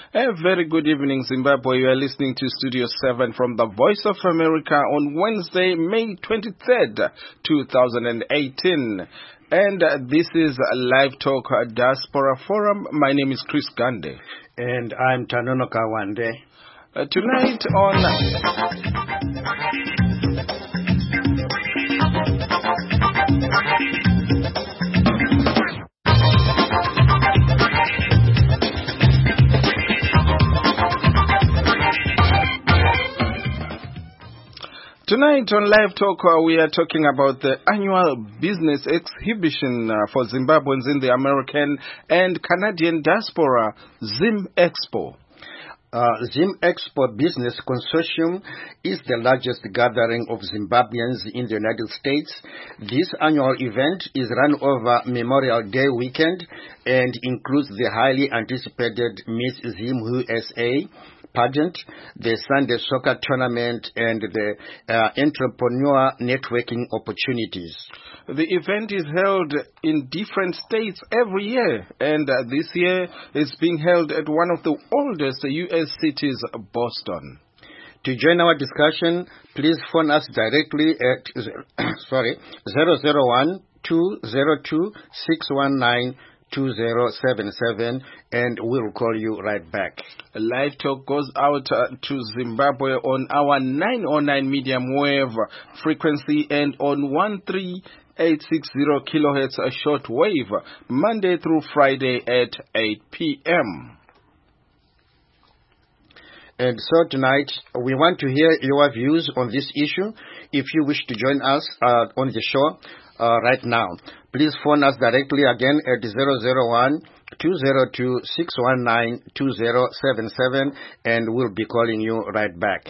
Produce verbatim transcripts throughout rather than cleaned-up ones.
A very good evening, Zimbabwe. You are listening to Studio seven from the Voice of America on Wednesday, May twenty-third, twenty eighteen. And uh, this is a Live Talk uh, Diaspora Forum. My name is Chris Gande. And I'm Tanono Kawande. Uh, tonight on... Tonight on Live Talk, uh, we are talking about the annual business exhibition uh, for Zimbabweans in the American and Canadian diaspora, Zim Expo. Uh, Zim Expo Business Consortium is the largest gathering of Zimbabweans in the United States. This annual event is run over Memorial Day weekend and includes the highly anticipated Miss Zim U S A pageant, the Sunday soccer tournament, and the uh, entrepreneur networking opportunities. The event is held in different states every year, and uh, this year it's being held at one of the oldest U S cities, Boston. To join our discussion, please phone us directly at sorry zero zero one two zero two six one nine two zero seven seven, and we'll call you right back. Live Talk goes out uh, to Zimbabwe on our nine oh nine medium wave frequency and on one three eight six zero kilohertz a short wave, Monday through Friday at eight p.m. And so tonight, we want to hear your views on this issue. If you wish to join us uh, on the show uh, right now, please phone us directly again at zero zero one two zero two six one nine two zero seven seven, and we'll be calling you right back.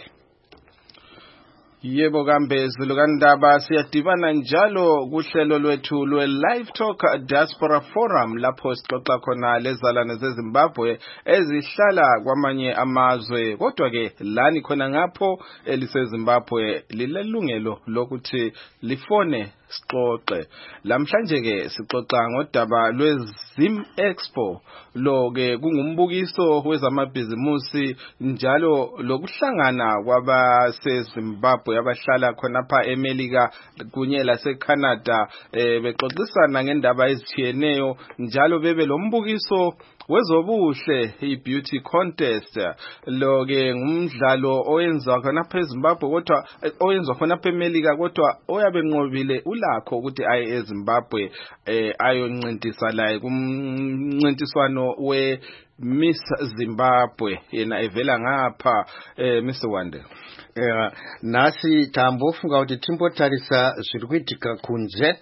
Yebo kambe zilukandaba siyadibana njalo kuhlelo lwethu lwe Live Talk Diaspora Forum lapho sixoxa khona lezalane zeZimbabwe ezihlala kwamanye amazwe, kodwa ke lani khona ngapho eliseZimbabwe lilelungelo lokuthi lifone sixoxe. Lamhlanje ke sixoxa ngodaba lweZim Expo, lo ke kungumbukiso wezamabhizimusi njalo lokuhlangana kwabaseZimbabwe abahlala khonapha eMelika kunye laseCanada eh, bexoxisana ngendaba ezitshiyeneyo njalo bebe lombukiso wezobuhle i-beauty contest. Lo ke ngumdlalo oyenziwa khonapha eZimbabwe kodwa oyenziwa khonapha eMelika kodwa oyabe nqobile ulakho ukuthi aye eZimbabwe eh, ayoncintisa la kumncintiswano we Miss Zimbabwe yena evela ngapha eh, Mister Wande. Uh, nasi tambofunga kuti timbotarisa zviri kuitika kunze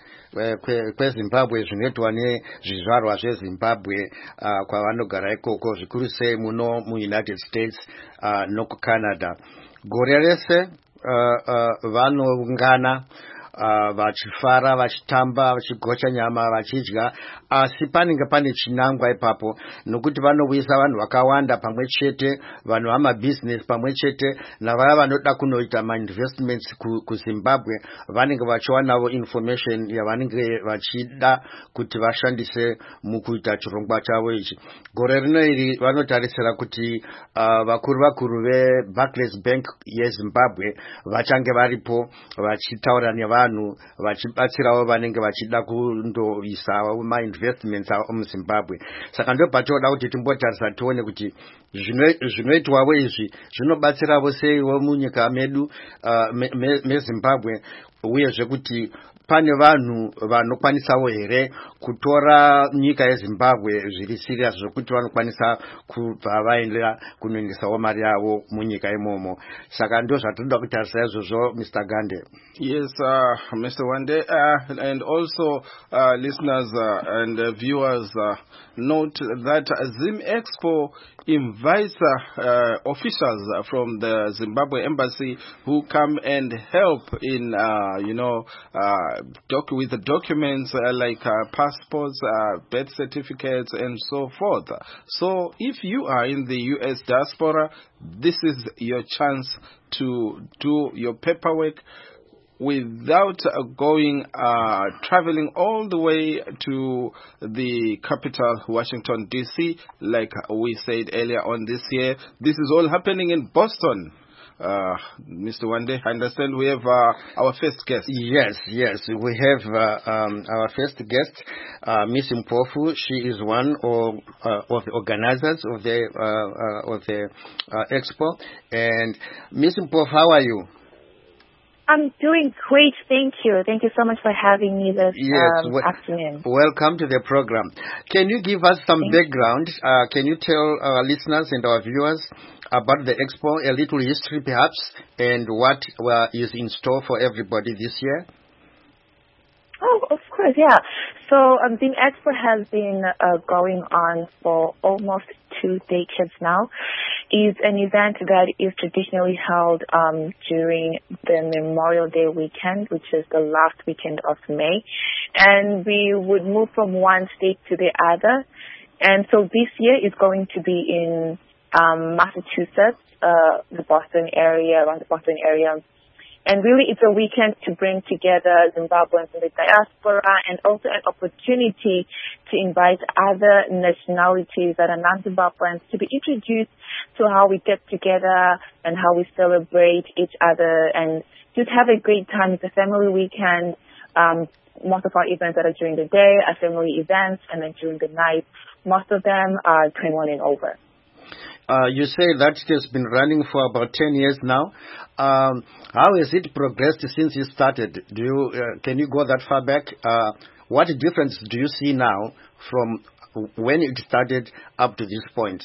kweZimbabwe zvinoitwa nezvizvarwa zveZimbabwe uh, kwavanogara ikoko zvikuru sei muno muUnited States uh, nokuCanada. Gore rese uh, uh, vanoungana Uh, vachifara, vachitamba, vachigocha nyama, vachidya, asi panenge pane chinangwa ipapo nokuti vanouyisa vanhu vakawanda pamwe chete, vanhu vamabusiness pamwe chete, navaya vanoda kunoita ma-investments kuZimbabwe vanenge vachiwanawo information yavanenge vachida kuti vashandise mukuita chirongwa chavo ichi. Gore rino iri vanotarisira kuti uh, vakuru vakuru veBarclays Bank yeZimbabwe vachange varipo vachitaura nevanhu vachibatsirawo vanenge vachida kundoisawo ma-investments avo muZimbabwe. Saka ndobva toda kuti timbotarisa tione kuti zvinoitwawo izvi zvinobatsirawo seiwo munyika medu uh, meZimbabwe me, me uyezve kuti pane vanhu vanokwanisawo here kutora nyika yeZimbabwe zviri serious zvokuti vanokwanisa kubva vaendera kunoendesawo mari yavo munyika imomo. Saka ndo zvatoda kutarisa izvozvo, Mister Gande. Yes, uh, Mister Wande, uh, and also uh, listeners uh, and uh, viewers, uh, note that Zim Expo invites uh, uh, officials from the Zimbabwe embassy who come and help in, uh, you know, uh, doc with the documents uh, like uh, passports, uh, birth certificates, and so forth. So if you are in the U S diaspora, this is your chance to do your paperwork without uh, going, uh, traveling all the way to the capital, Washington, D C, like we said earlier on this year. This is all happening in Boston. Uh, Mister Wande, I understand we have uh, our first guest. Yes, yes, we have uh, um, our first guest, uh, Miss Mpofu. She is one of, uh, of the organizers of the uh, uh, of the uh, expo. And Miss Mpofu, how are you? I'm doing great, thank you. Thank you so much for having me this yes, um, well, afternoon. Welcome to the program. Can you give us some Thank background? Uh, can you tell our listeners and our viewers about the expo, a little history perhaps, and what uh, is in store for everybody this year? Oh, of course, yeah. So um, the expo has been uh, going on for almost two decades now. It's an event that is traditionally held um, during the Memorial Day weekend, which is the last weekend of May. And we would move from one state to the other. And so this year is going to be in um, Massachusetts, uh, the Boston area, around the Boston area. And really, it's a weekend to bring together Zimbabweans in the diaspora and also an opportunity to invite other nationalities that are non-Zimbabweans to be introduced to how we get together and how we celebrate each other and just have a great time. It's a family weekend. Um, most of our events that are during the day are family events, and then during the night, most of them are twenty-one and over. Uh, you say that it has been running for about ten years now. Um, how has it progressed since you started? Do you uh, can you go that far back? Uh, what difference do you see now from when it started up to this point?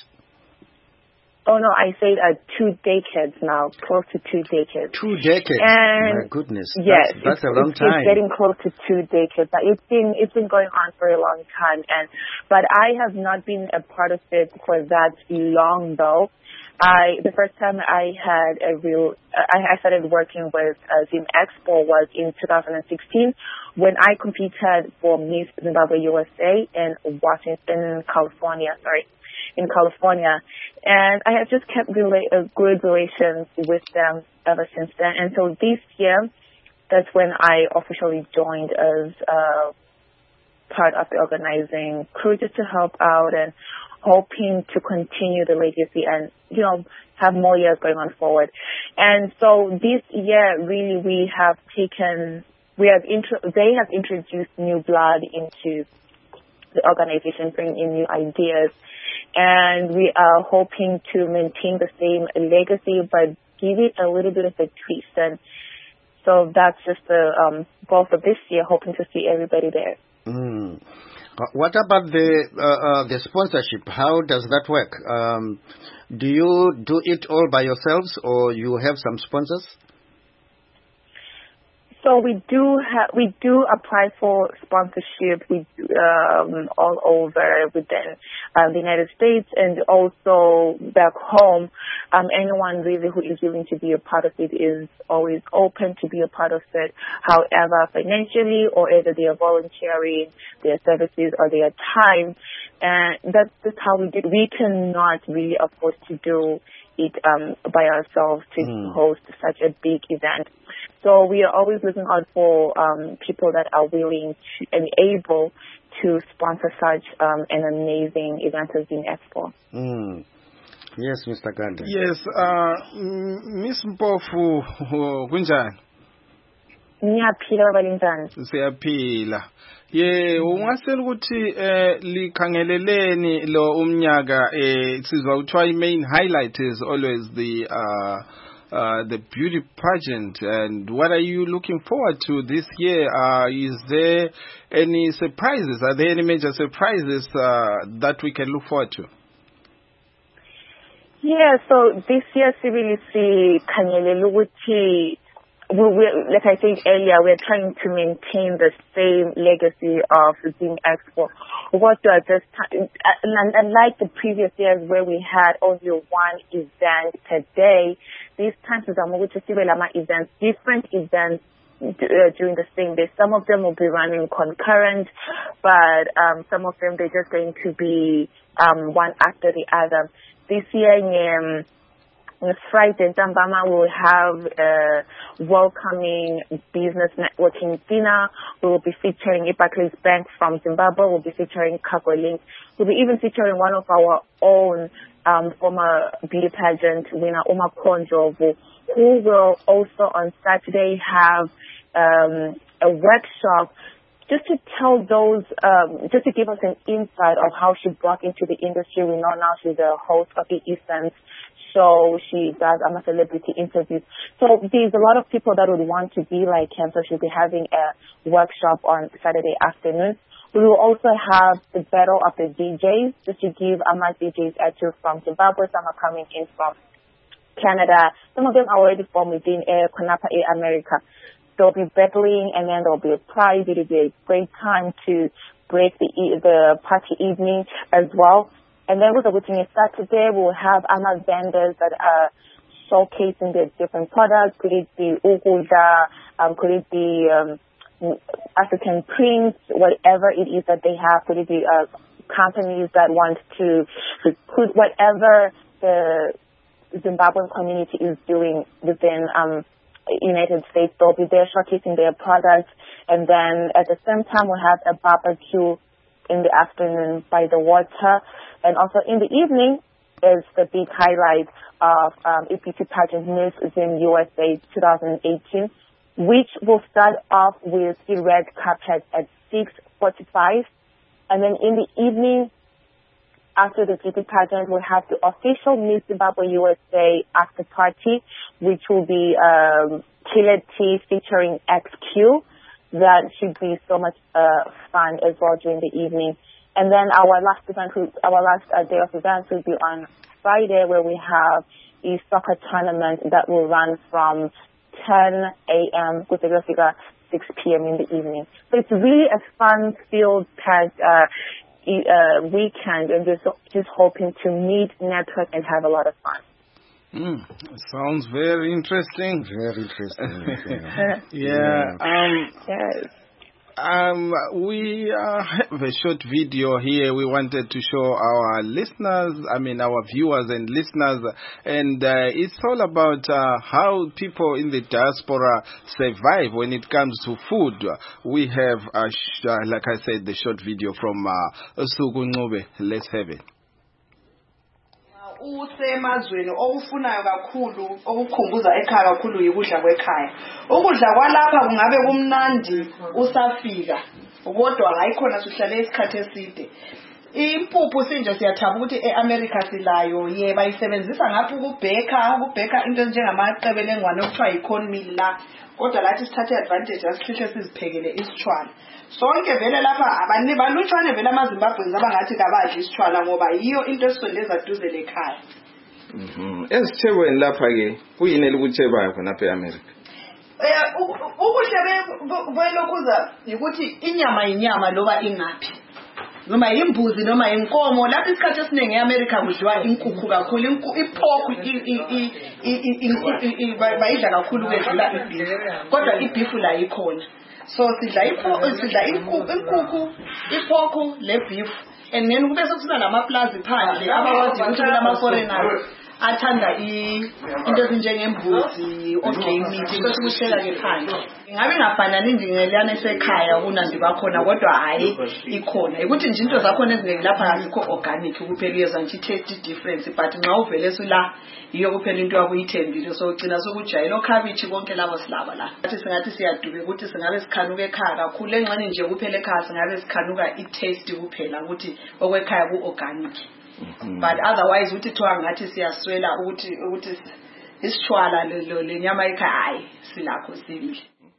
Oh, no, I say uh, two decades now, close to two decades. Two decades? And my goodness. Yes. That's, that's a long it's, time. It's getting close to two decades. It's been, it's been going on for a long time. And But I have not been a part of it for that long, though. I The first time I had a real, I, I started working with uh, Zim Expo was in two thousand sixteen when I competed for Miss Zimbabwe U S A in Washington, California, sorry. in California, and I have just kept rela- uh, good relations with them ever since then. And so this year, that's when I officially joined as uh, part of the organizing crew, just to help out and hoping to continue the legacy and, you know, have more years going on forward. And so this year, really, we have taken, we have intro- they have introduced new blood into the organization, bringing in new ideas. And we are hoping to maintain the same legacy, but give it a little bit of a twist. And so that's just the um, goal for this year, hoping to see everybody there. Mm. Uh, what about the uh, uh, the sponsorship? How does that work? Um, do you do it all by yourselves, or you have some sponsors? So we do ha- we do apply for sponsorship we, um, all over within uh, the United States and also back home. Um, anyone really who is willing to be a part of it is always open to be a part of it. However, financially or either they are volunteering their services or their time, and that's just how we did. We cannot really afford to do it um, by ourselves to mm. host such a big event. So we are always looking out for um, people that are willing to, and able to sponsor such um, an amazing event as Zim Expo. Mm. Yes, Mister Gandhi. Yes, uh, Miss Mpofu, kunjani? Ngiyaphila balinjani? Siyaphila. Ye, ungasela ukuthi eh likhangeleleni lo umnyaka eh sizwa uthiwa main highlight is always the uh Uh, the beauty pageant, and what are you looking forward to this year? Uh, is there any surprises? Are there any major surprises uh, that we can look forward to? Yeah, so this year C B D C Kanyelele ukuthi, we, like I said earlier, we're trying to maintain the same legacy of Zim Expo. What do I just, and unlike the previous years where we had only one event per day, these times we are to see events, different events uh, during the same day. Some of them will be running concurrent, but um, some of them they're just going to be um, one after the other. This year, um, on Friday, Ntambama will have a welcoming business networking dinner. We will be featuring Barclays Bank from Zimbabwe. We'll be featuring Cargolink. We'll be even featuring one of our own um, former beauty pageant winner, Uma Konjovu, who will also on Saturday have um, a workshop just to tell those, um, just to give us an insight of how she broke into the industry. We know now she's a host of the Essence show. She does um, celebrity interviews. So there's a lot of people that would want to be like him. So she'll be having a workshop on Saturday afternoon. We will also have the battle of the D Js, just to give Ama D Js actually from Zimbabwe. Some are coming in from Canada. Some of them are already from within Air Konapa Air America. They'll be battling, and then there'll be a prize. It'll be a great time to break the e- the party evening as well. And then with the Witching Saturday, we'll have Ama vendors that are showcasing their different products. Could it be Ukuda, um, could it be um, African prints, whatever it is that they have. Could it be uh, companies that want to, to put whatever the Zimbabwean community is doing within um, United States. They'll be there showcasing their products, and then at the same time we'll have a barbecue in the afternoon by the water, and also in the evening is the big highlight of um, E P T Pageant Miss Zim U S A twenty eighteen, which will start off with the red carpet at six forty-five, and then in the evening, after the G P pageant, we'll have the official Miss Zimbabwe U S A after party, which will be um, Killer T featuring X Q. That should be so much uh, fun as well during the evening. And then our last event, our last uh, day of events will be on Friday, where we have a soccer tournament that will run from ten a.m. with the figure six p.m. in the evening. So it's really a fun-filled packed uh, Uh, weekend, and just just hoping to meet, network, and have a lot of fun. Mm, sounds very interesting. Very interesting. yeah. yeah. Um, yes. Um, we uh, have a short video here we wanted to show our listeners, I mean our viewers and listeners, and uh, it's all about uh, how people in the diaspora survive when it comes to food. We have, uh, sh- uh, like I said, the short video from uh, Sugu Ncube. Let's have it. Usemazweni okufunayo kakhulu okukhumbuza ekhaya kakhulu yikudla kwekhaya. Ukudla kwalapha kungabe kumnandi usafika kodwa hayi khona sihlale isikhathi eside. Impuphu sinje siyathaba ukuthi eAmerica silayo ye bayisebenzisa ngapha ukubheka ukubheka into njengamaqebelengwane okuthiwa yicorn meal la, kodwa lathi sithathe advantage asihle siziphekele isitshwala. Sonke vele lapha abanye balutshwane vele amaZimbabweans abangathi kabadli isitshwala ngoba yiyo into esondeza duze lekhaya. Mhm. Esithebweni lapha ke kuyini elikuthebayo khona lapha eAmerica? Eh ukuhle belokhuza ukuthi inyama inyama loba ingaphi. Noma imbuzi noma inkomo lapha isikhathi esiningi eAmerica kudliwa inkukhu kakhulu, ipork bayidla kakhulu kwedlula ibeef, kodwa ibeef la ikhona. So sidla ipork, sidla inkukhu, ipork le beef, and then kube sokusiba namaplazi phandle abawazi ukuthi kulama foreigners athanda into ezinjengembuzi or game meat sesikushela ke phandle. Ngabe ngafanani ndingelana esekhaya kunandi bakhona kodwa hayi ikhona ukuthi nje into zakhona ezingeke lapha akukho organic kuphela uyeza nje taste difference, but nxa uvele sula yiyo kuphela into yakuyithembile, so ugcina sokujayela okhabitshi konke labo silaba la. Athi singathi siyaduka ukuthi singabe sikhanuka ekhaya kakhulu, engxani nje kuphela ekhaya singabe sikhanuka i-taste kuphela ukuthi okwekhaya ku organic. Mm-hmm. But otherwise uthi thoa ngathi siyaswela ukuthi ukuthi isitshwala lenyama ekhaya hayi silakho simile.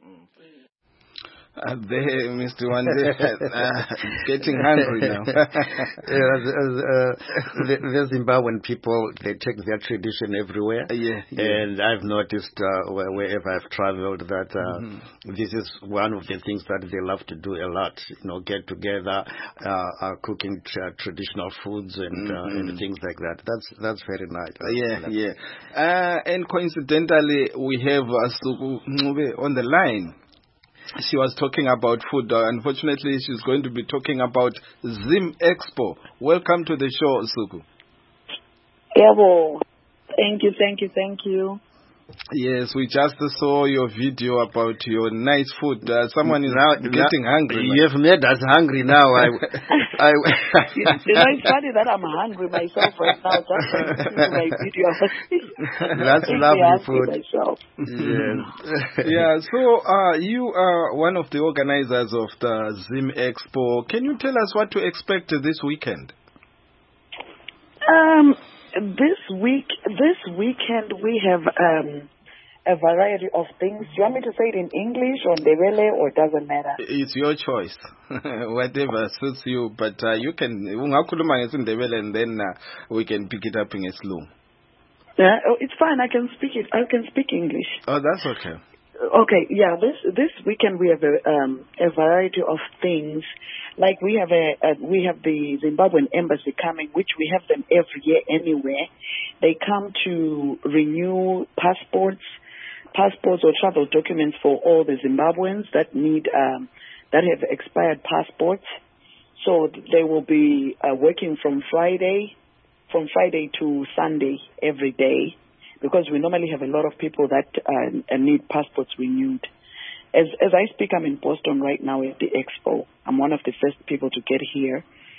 Uh, there, Mister Wande, uh, getting hungry now. yeah, uh, the, the Zimbabwean people, they take their tradition everywhere. Yeah, yeah. And I've noticed uh, wherever I've traveled that uh, mm-hmm. this is one of the things that they love to do a lot. You know, get together, uh, uh, cooking tra- traditional foods and, mm-hmm. uh, and things like that. That's that's very nice. Uh, yeah, yeah. Uh, and coincidentally, we have uh, Sugu Ncube on the line. She was talking about food. Uh, unfortunately, she's going to be talking about Zim Expo. Welcome to the show, Sugu. Yebo. Thank you, thank you, thank you. Yes, we just saw your video about your nice food. Uh, someone is now, getting now, hungry. You have made us hungry now. I, I, you know, it's funny that I'm hungry myself right now. Just by listening to my video. That's lovely food. Myself. Yes. Yeah, so uh, you are one of the organizers of the Zim Expo. Can you tell us what to expect this weekend? Um, this week, this weekend we have um, a variety of things. Do you want me to say it in English or Ndebele, or it doesn't matter? It's your choice, whatever suits you. But uh, you can ungakhuluma ngesindebele and then uh, we can pick it up in Islu. Yeah, oh, it's fine. I can speak it. I can speak English. Oh, that's okay. Okay, yeah. This this weekend we have a um, a variety of things. Like we have a, a we have the Zimbabwean embassy coming, which we have them every year anyway. They come to renew passports, passports or travel documents for all the Zimbabweans that need um, that have expired passports. So they will be uh, working from Friday, from Friday to Sunday every day, because we normally have a lot of people that uh, need passports renewed. As as I speak, I'm in Boston right now at the expo. I'm one of the first people to get here.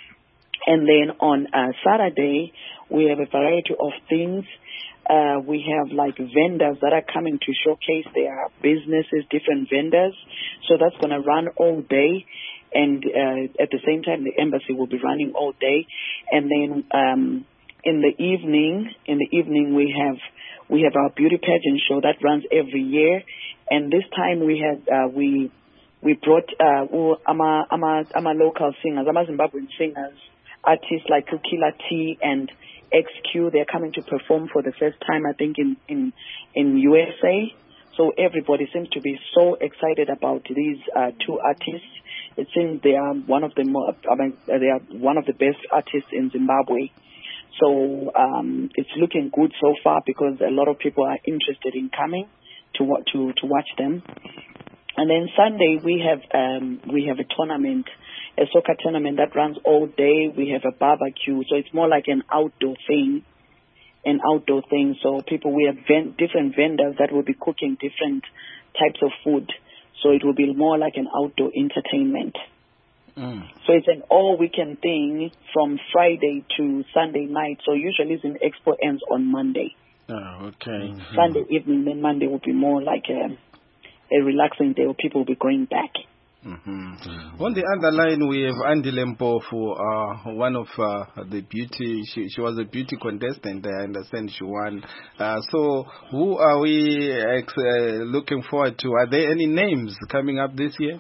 And then on uh, Saturday, we have a variety of things. Uh, we have like vendors that are coming to showcase their businesses, different vendors. So that's going to run all day. And uh, at the same time, the embassy will be running all day. And then um, in the evening, in the evening, we have we have our beauty pageant show that runs every year. And this time we had uh, we we brought uh, ama ama ama local singers, ama Zimbabwean singers, artists like Kukila T and X Q. They're coming to perform for the first time, I think, in in in U S A. So everybody seems to be so excited about these uh, two artists. It seems they are one of the more, I mean, they are one of the best artists in Zimbabwe. So um, it's looking good so far because a lot of people are interested in coming to to to watch them. And then Sunday we have um, we have a tournament, a soccer tournament that runs all day. We have a barbecue, so it's more like an outdoor thing, an outdoor thing. So people, we have ven- different vendors that will be cooking different types of food. So it will be more like an outdoor entertainment. Mm. So it's an all-weekend thing from Friday to Sunday night. So usually Zim Expo ends on Monday. Oh, okay. Mm-hmm. Sunday evening, then Monday will be more like a, a relaxing day where people will be going back. Mm-hmm. Mm-hmm. On the other line, we have Andile Mpofu, uh, one of uh, the beauty. She, she was a beauty contestant. I understand she won. Uh, so, who are we ex- uh, looking forward to? Are there any names coming up this year?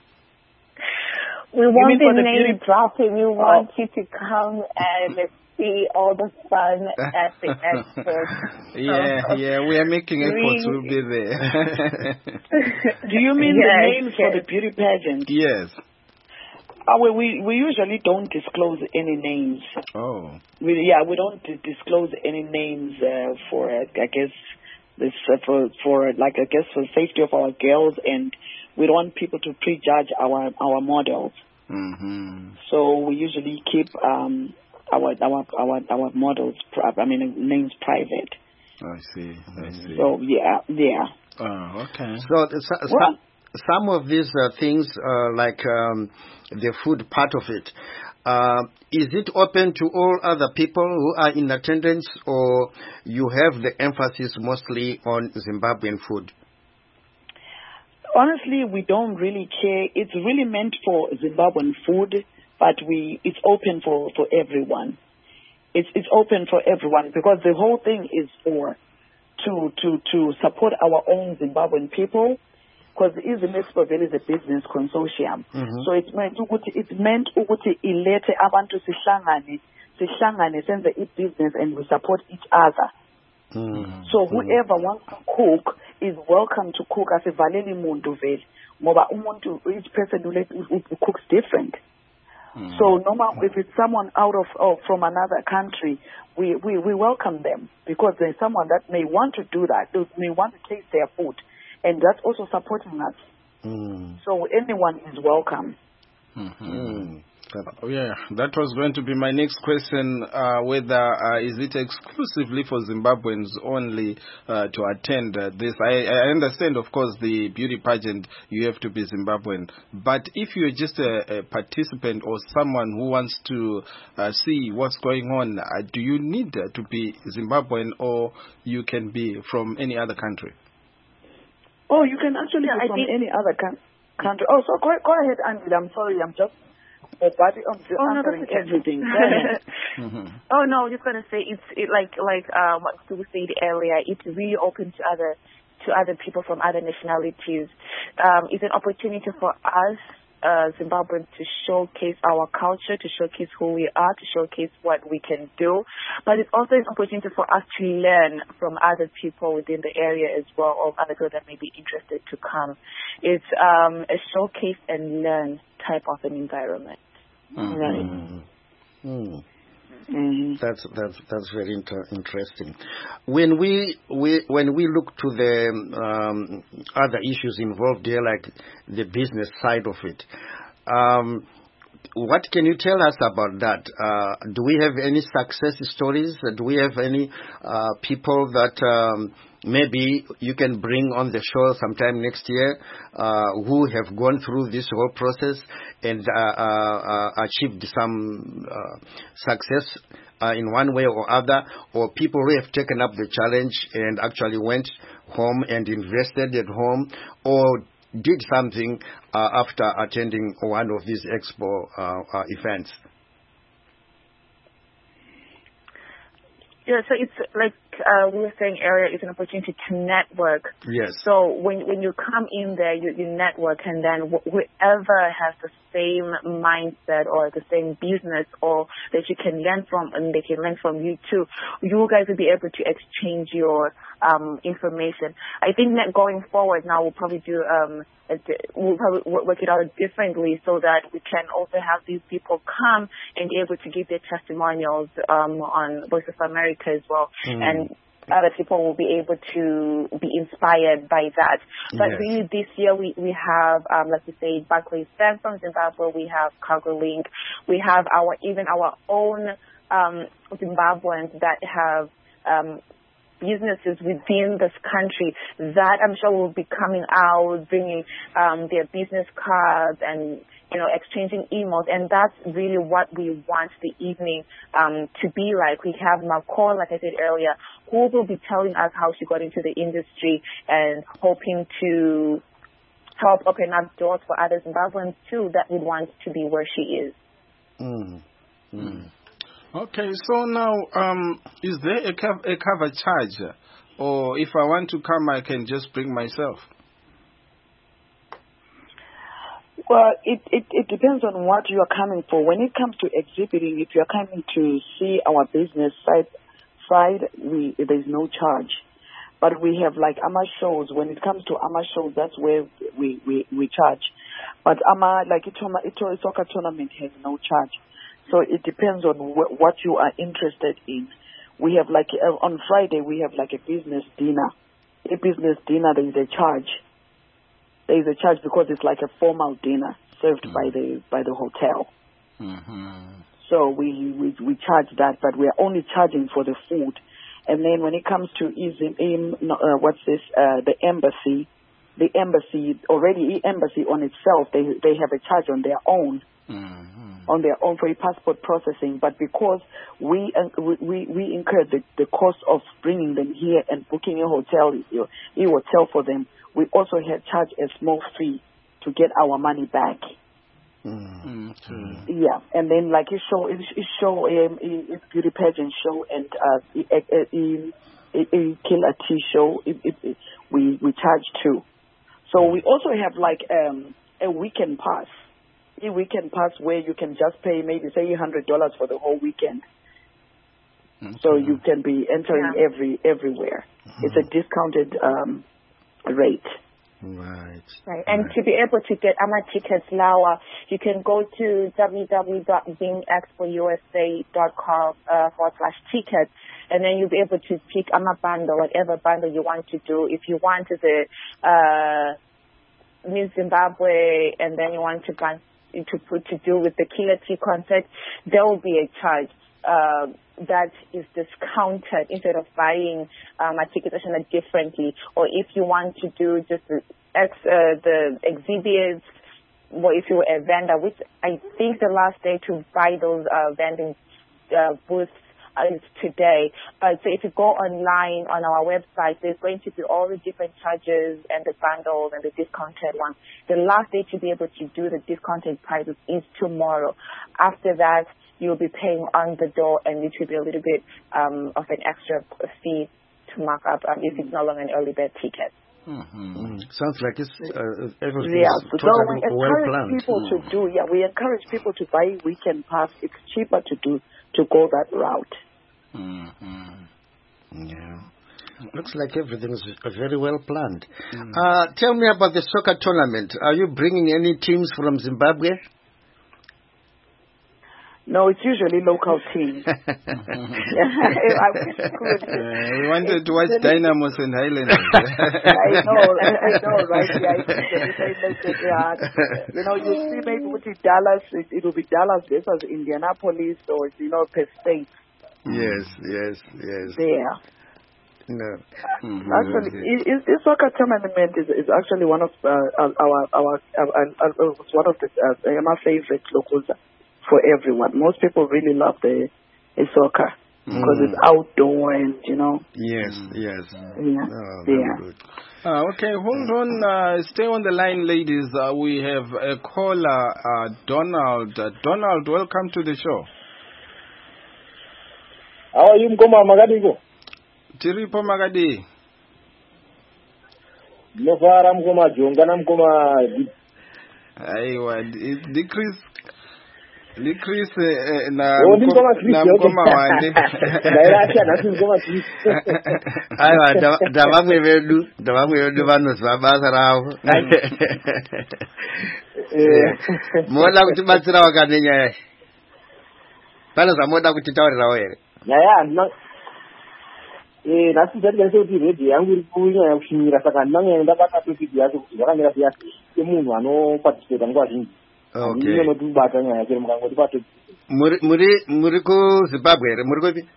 We want the name dropping. We want oh. you to come and see all the fun at the expo. Yeah, so, yeah, we are making efforts. We, we'll be there. Do you mean yes, the names yes. for the beauty pageant? Yes. Uh, we, we we usually don't disclose any names. Oh. We, yeah, we don't d- disclose any names uh, for, uh, I guess, this uh, for for like I guess for the safety of our girls, and we don't want people to prejudge our our models. Mm-hmm. So we usually keep um, our our our our models, I mean names private. I see. I see. So yeah, yeah. Oh, okay. So, so well, some, some of these uh, things, uh, like um, the food part of it, uh, is it open to all other people who are in attendance, or you have the emphasis mostly on Zimbabwean food? Honestly, we don't really care. It's really meant for Zimbabwean food, but we it's open for, for everyone. It's it's open for everyone because the whole thing is for to to to support our own Zimbabwean people. Because Zim Expo is a business consortium, mm-hmm. so it's meant ukuthi it's meant ukuthi ilete abantu sihlangane sihlangane senze i-business and we support each other. Mm-hmm. So whoever wants to cook is welcome to cook. Asivaleli muntu vele ngoba umuntu, each person who cooks different. Mm-hmm. So no matter if it's someone out of or from another country, we, we, we welcome them because there's someone that may want to do that, may want to taste their food. And that's also supporting us. Mm. So anyone is welcome. Mm-hmm. Mm. Oh, yeah, that was going to be my next question, uh, whether uh, is it exclusively for Zimbabweans only uh, to attend uh, this. I, I understand, of course, the beauty pageant, you have to be Zimbabwean. But if you're just a, a participant or someone who wants to uh, see what's going on, uh, do you need uh, to be Zimbabwean, or you can be from any other country? Oh, you can actually Yeah, be I from think- any other coun- country. Oh, so go, go ahead, Angela. I'm sorry, I'm just uh, body I'm just Oh, no, answering that's okay. everything. Go ahead. Mm-hmm. Oh no, I'm just gonna say it's it, like like um what Sue said earlier. It's really open to other to other people from other nationalities. Um, it's an opportunity for us, uh, Zimbabweans, to showcase our culture, to showcase who we are, to showcase what we can do. But it's also an opportunity for us to learn from other people within the area as well, or other people that may be interested to come. It's um, a showcase and learn type of an environment. Mm-hmm. Right. Mm. Mm-hmm. That's that's that's very inter- interesting. When we, we when we look to the um, other issues involved here, like the business side of it, um, what can you tell us about that? Uh, do we have any success stories? Do we have any uh, people that um, maybe you can bring on the show sometime next year uh, who have gone through this whole process and uh, uh, uh, achieved some uh, success uh, in one way or other, or people who have taken up the challenge and actually went home and invested at home, or did something uh, after attending one of these expo uh, uh, events? Yeah, so it's like uh, we were saying earlier, it's an opportunity to network. Yes. So when when you come in there, you, you network, and then wh- whoever has the same mindset or the same business, or that you can learn from, and they can learn from you too, you guys will be able to exchange your um, information. I think that going forward now, we'll probably do um, a di- we'll probably wo- work it out differently so that we can also have these people come and be able to give their testimonials um, on Voice of America as well, Mm. and other people will be able to be inspired by that. But Yes. really this year we, we have, um, like you say, Barclays Bank from Zimbabwe, we have Cargo Link, we have our even our own um, Zimbabweans that have um, businesses within this country that I'm sure will be coming out, bringing um, their business cards and, you know, exchanging emails. And that's really what we want the evening um, to be like. We have Makol, like I said earlier, who will be telling us how she got into the industry and hoping to help open up doors for other Zimbabweans too that would want to be where she is. Mm. Mm. Okay, so now, um, is there a, cov- a cover charge? Or if I want to come, I can just bring myself? Well, it, it, it depends on what you are coming for. When it comes to exhibiting, if you are coming to see our business side, side we, there's no charge. But we have like A M A shows. When it comes to A M A shows, that's where we, we, we charge. But A M A, like a soccer tournament, has no charge. So it depends on wh- what you are interested in. We have like, uh, on Friday, we have like a business dinner. A business dinner, there is a charge. There is a charge because it's like a formal dinner served mm-hmm. by the by the hotel. Mm-hmm. So we, we we charge that, but we are only charging for the food. And then when it comes to easy, um, uh, what's this? Uh, the embassy, the embassy already embassy on itself, they they have a charge on their own. Mm-hmm. on their own for passport processing, but because we uh, we we incur the, the cost of bringing them here and booking a hotel, a hotel for them, we also have charged a small fee to get our money back. Mm. Mm. Yeah, and then like you show, it show um, a beauty pageant show and uh, a, a, a, a killer tea show, it, it, it, we we charge too. So we also have like um, a weekend pass. A weekend pass where you can just pay maybe say one hundred dollars for the whole weekend. Okay. So you can be entering Yeah. every everywhere. Mm-hmm. It's a discounted um, rate. Right. Right. And right. to be able to get A M A tickets, Lawa, you can go to w w w dot being expo u s a dot com uh, forward slash tickets, and then you'll be able to pick A M A bundle, whatever bundle you want to do. If you want the uh, Miss Zimbabwe, and then you want to buy to put to do with the Killer T concert, there will be a charge uh, that is discounted instead of buying um, a ticket differently. Or if you want to do just the, ex, uh, the exhibits, or if you're a vendor, which I think the last day to buy those uh, vending uh, booths is today. Uh, so if you go online on our website, there's going to be all the different charges and the bundles and the discounted ones. The last day to be able to do the discounted prices is tomorrow. After that, you'll be paying on the door, and it will be a little bit um, of an extra fee to mark up um, if it's no longer an early bird ticket. Mm-hmm. Mm. Sounds like it's uh, everything yeah, so totally we well encourage planned. people mm. to do. Yeah, we encourage people to buy weekend pass. It's cheaper to do to go that route. Mm-hmm. Yeah, looks like everything is very well planned. Mm. Uh, tell me about the soccer tournament. Are you bringing any teams from Zimbabwe? No, it's usually local teams. I wish I could. Uh, we wanted to watch Dynamos and Highlanders. I know, I know, right? Yeah, I think that yeah. You know, you see maybe with Dallas, it, it will be Dallas versus Indianapolis, or you know, per state. Yes, yes, yes. There. No. Mm-hmm. Actually, it, it, this soccer tournament is, is actually one of uh, our our our, our, our, our one of the uh, my favorite locals for everyone. Most people really love the, the soccer because mm. it's outdoor and you know. Yes, yes. Yeah. Oh, very yeah. good. Uh, okay, hold on. Uh, stay on the line, ladies. Uh, we have a caller, uh, Donald. Uh, Donald, welcome to the show. How are you, Mkoma Magadi? Tiripo Magadi. Nofara Mkoma Jongana Mkoma. Aiwa, decrease. Decrease na na Mkoma wande. Nairacha na Mkoma Chris. Aiwa, davamwe vedu, davamwe vedu vanozwa basa ravo. Moda kuti batsira wakadenya yayi. Pana zamoda kuti taurirawo here. Yaya na eh nasi jadi kan kuti ready yangu iri kunya yakushimira saka ndanga ndakatotidi yacho kuti zvakamira pia semunhu anoparticipate nguva zhinji. Okay. Ndino ndibata nyaya chero mukangoti pato muri muri muri ku Zimbabwe here muri kopi?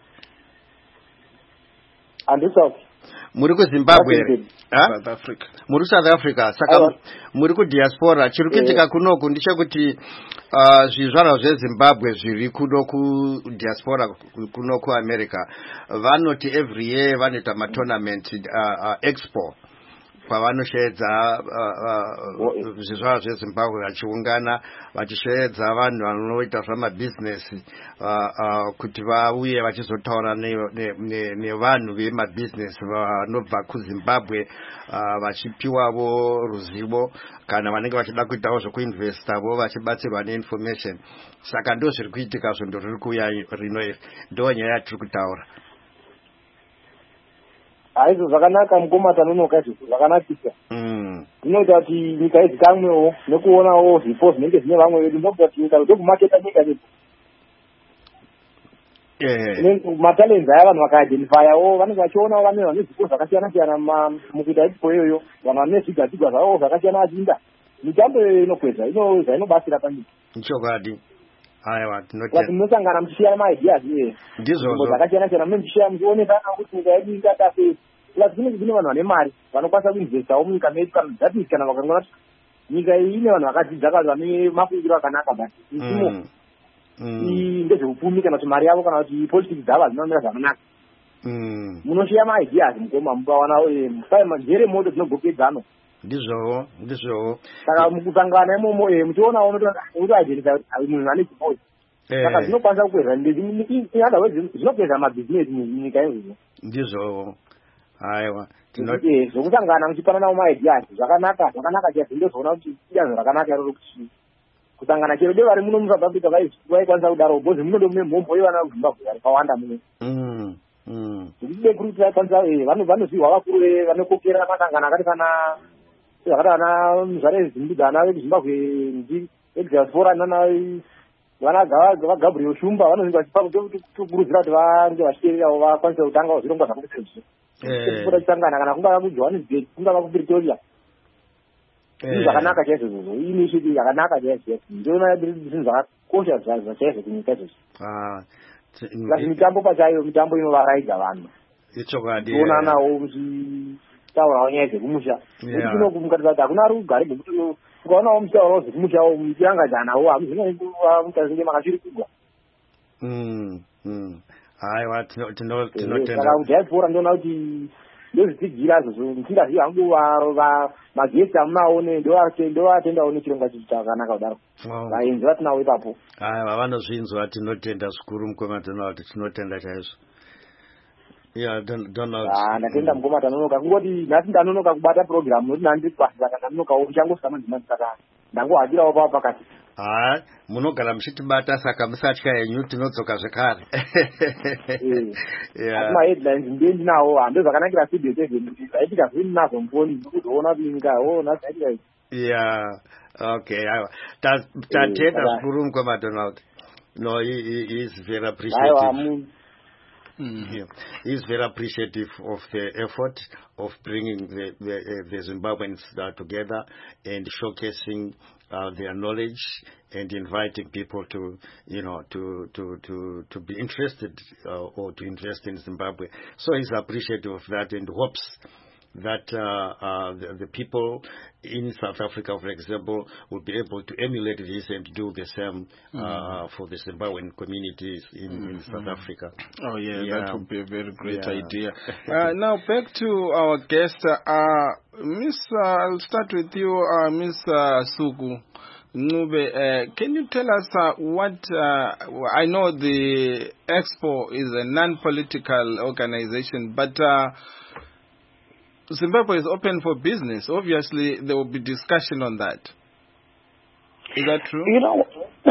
Andisauti. Muri ku Zimbabwe here? South Africa. Muri South Africa saka muri ku diaspora chiri kuitika kunoku ndechekuti uh, zvizvarwa zveZimbabwe zviri kuno ku diaspora kuno ku America vanoti every year vanoita matournament uh, uh, expo pavanoshedza zvizvarwa zveZimbabwe vachiungana vachisheedza vanhu vanoita zvamabizinesi kuti vauye vachizotaura nevanhu vemabhizinesi vanobva kuZimbabwe vachipiwavo ruzivo kana vanenge vachida kuitawo zvokuinvestavo vachibatsirwa neinformation. Saka ndo zviri kuitika zvo ndo riri kuuya rino iri ndo nyaya yatiri kutaura. Aizo zvakanaka Mkoma tanonoka izvo zvakanakisa. Mm. Zvinoita kuti nyika izikamwewo nekuonawo zvipo zvinenge zvine vamwe vedu ndokuti kuti nyika ndokumaketa nyika yedu. Eh. Matalents aya vanhu vakaidentifayawo vanenge vachionawo vane vane zvipo zvakasiyana siyana mukuita expo iyoyo vanhu vane zvigadzigwa zvavo zvakasiyana vachinda. Mitambo inokwedza inowedza inobatsira panyika. Chokwadi. Aiwa tinoti. Kuti munosangana muchishaya maideas iye. Ndizvo zvakasiyana siyana munochishaya muchionekana kuti nyika yedu ingata sei. Plus kune zvine vanhu vane mari vanokwanisa kuinvestawo munyika medu kana dzati kana vakangona nyika iyi ine vanhu vakadzidza kana vane mafungiro akanaka basi. Mm. Mm. Ndezveupfumi kana kuti mari yavo kana kuti politics dzavo dzinomira zvakanaka. Mm. Munoshiya maideas Mkoma mukawana musai majere moto dzinogokedzano. Ndizvo ndizvo. Saka mukutangana imomo muchiona unotoidentify kuti munhu ane chipo. Saka zvinokwanisa kukwedza zvinopedza mabhizinesi munyika yedu. Ndizvo. Aiwa tinoti zvokusangana muchipananawo maideas zvakanaka zvakanaka chaizvo ndozvoona kuti idanho rakanaka iroro kuti kusangana chero devari muno muSouth Africa vaikwanisa kudaro bhozi munodo mune mhombo yevana veZimbabwe vakawanda muno. Mm. Mm. Ndide kuti vaikwanisa vanozviwa vakuru vanokokera masangano akati kana zvakati vana muzvare zimbudana veZimbabwe ndi diaspora nana vana vaGabriel Shumba vanozvinga vachikurudzira kuti vange vachiteererawo vakwanise kutangawo zvirongwa zvakasiyana. Eh. Kuti sangana kana kungava kuJohannesburg kungava kuPretoria. zvakanaka chaizvo izvozvo initiative yakanaka chaizvo ndinoona zvinhu zvakakosha chaizvo kunyika izvozvo plus mitambo pachayo mitambo inovaraidza vanhu ichokwadi tionanawo muchitaurawo nyaya dzekumusha nekuti mukati kuti hakuna ari kugare ngekuti ukaonawo muchitaurawo zvekumushawo muchirangadzanawo hamuzvinoi kuva mutazenge makashirikigwa haiwa saka kudhayapfuura ndinoona kuti ndozvidzidzira zvozvo musingazivi hangu magesti amunaone ndovatendawo nechirongwa chakanaka kudaro vaenzi vatinawo ipapo haiwa vanozvinzwa tinotenda zvikuru mukoma donald tinotenda chaizvo yeah donald ndatenda mukoma ndanonoka kungoti nhasi ndanonoka kubata program noti nandiri pasi saka ndanonokawo uchangosika madzimai saka ndangohakirawo pavo pakati ha munogara muchitibata saka musatya henyu tinodzoka zvekare asi maheadlines ndiye ndinawo hando zvakanakira studio seven kuti zvaitika zvini nazvo mufoni ndikuzoona kuti inga o nhasi zvaitika izvi yeah okay aiwa tatenda zvikuru mukoma donald no he, he, he is very appreciative Mm. Yeah. He's very appreciative of the effort of bringing the, the, uh, the Zimbabweans uh, together and showcasing uh, their knowledge and inviting people to, you know, to to to, to be interested uh, or to invest in Zimbabwe. So he's appreciative of that and hopes that uh, uh, the, the people in South Africa, for example, will be able to emulate this and do the same uh, mm. for the Zimbabwean communities in, mm. in South mm. Africa. Oh, yeah, yeah, that would be a very great yeah. idea. uh, now, back to our guest. Uh, Miss, uh, I'll start with you, uh, Miss uh, Sugu Ncube. Uh, can you tell us uh, what, uh, I know the Expo is a non-political organization, but uh, Zimbabwe is open for business. Obviously, there will be discussion on that. Is that true? You know,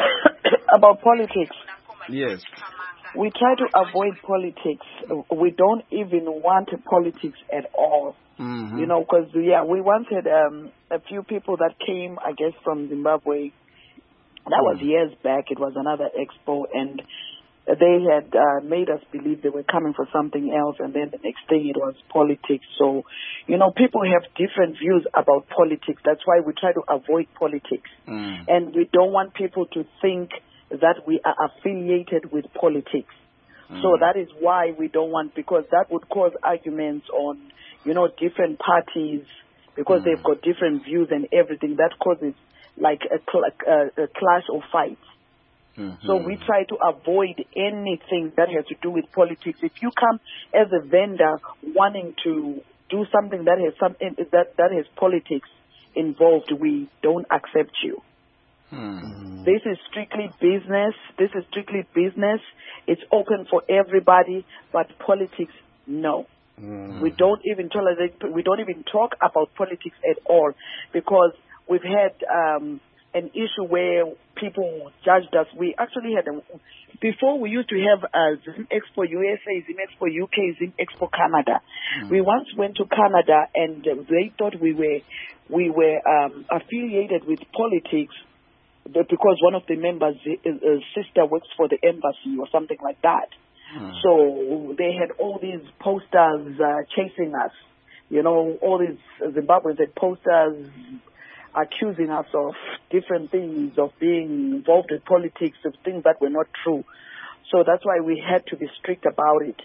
about politics. Yes. We try to avoid politics. We don't even want politics at all. Mm-hmm. You know, because, yeah, we once had um, a few people that came, I guess, from Zimbabwe. That was years back. It was another expo, and they had uh, made us believe they were coming for something else, and then the next thing it was politics. So, you know, people have different views about politics. That's why we try to avoid politics. Mm. And we don't want people to think that we are affiliated with politics. Mm. So that is why we don't want, because that would cause arguments on, you know, different parties, because mm. they've got different views and everything. That causes like a, cl- a, a clash or fight. Mm-hmm. So we try to avoid anything that has to do with politics. If you come as a vendor wanting to do something that has some that that has politics involved, we don't accept you. Mm-hmm. This is strictly business. This is strictly business. It's open for everybody, but politics, no. Mm-hmm. We don't even tolerate. We don't even talk about politics at all, because we've had um, an issue where people judged us. We actually had, a, before we used to have a Zim Expo U S A, Zim Expo U K, Zim Expo Canada. Mm. We once went to Canada and they thought we were we were um, affiliated with politics because one of the members' uh, sister works for the embassy or something like that. Mm. So they had all these posters uh, chasing us. You know, all these Zimbabweans had posters accusing us of different things, of being involved in politics, of things that were not true. So that's why we had to be strict about it.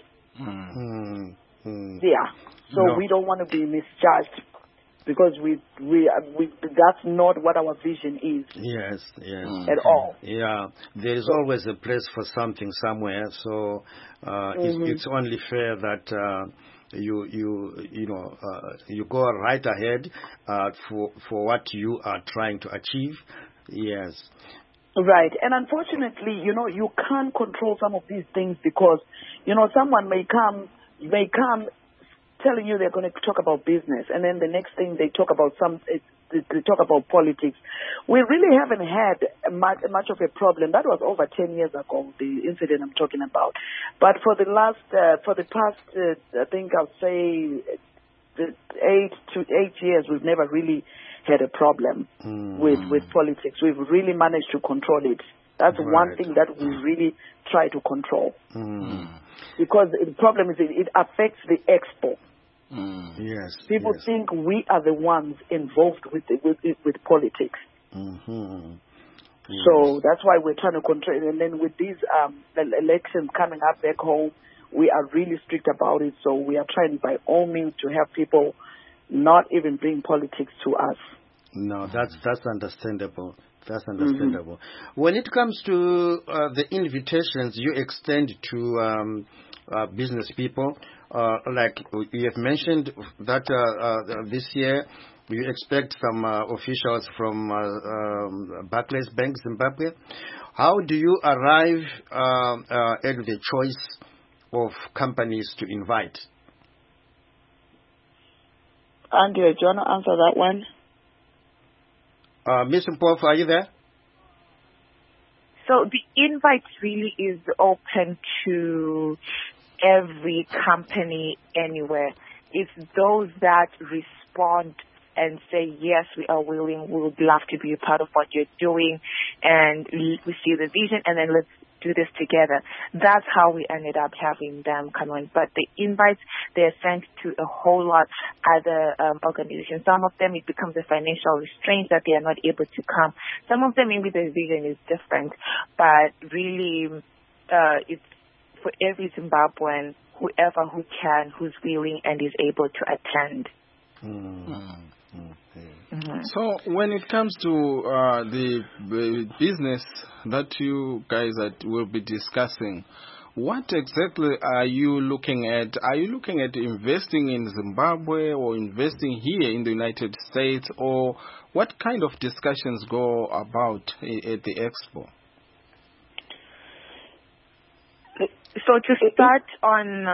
Mm. Mm. Yeah. So no. we don't want to be misjudged, because we, we, we, that's not what our vision is. Yes, yes. At all. Yeah. There is always a place for something somewhere. So uh, mm-hmm. it's, it's only fair that uh, you you you know uh, you go right ahead uh, for for what you are trying to achieve. Yes. Right. And unfortunately, you know, you can't control some of these things, because, you know, someone may come may come telling you they're going to talk about business, and then the next thing they talk about some they talk about politics. We really haven't had much, much of a problem. That was over ten years ago, the incident I'm talking about. But for the last, uh, for the past, uh, I think I'll say eight to eight years, we've never really had a problem mm. with, with politics. We've really managed to control it. That's right. One thing that we really try to control. Mm. Because the problem is it, it affects the expo. Mm. Yes. People yes. think we are the ones involved with the, with with politics. Mm-hmm. Yes. So that's why we're trying to control it. And then with these um, el- elections coming up back home, we are really strict about it. So we are trying by all means to have people not even bring politics to us. No, that's that's understandable. That's understandable. Mm-hmm. When it comes to uh, the invitations you extend to um, uh, business people, uh, like you have mentioned that uh, uh, this year you expect some uh, officials from uh, um, Barclays Bank, Zimbabwe. How do you arrive uh, uh, at the choice of companies to invite? Andy, do you want to answer that one? Uh, Miss Mpofu, are you there? So the invite really is open to every company anywhere. It's those that respond and say, yes, we are willing, we would love to be a part of what you're doing, and we see the vision, and then let's do this together. That's how we ended up having them come on. But the invites, they're sent to a whole lot other um, organizations. Some of them, it becomes a financial restraint that they are not able to come. Some of them, maybe the vision is different, but really uh, it's for every Zimbabwean, whoever who can, who's willing and is able to attend. Mm. Okay. Mm-hmm. So when it comes to uh, the uh, business that you guys are, will be discussing, what exactly are you looking at? Are you looking at investing in Zimbabwe or investing here in the United States, or what kind of discussions go about at the expo? So to start on,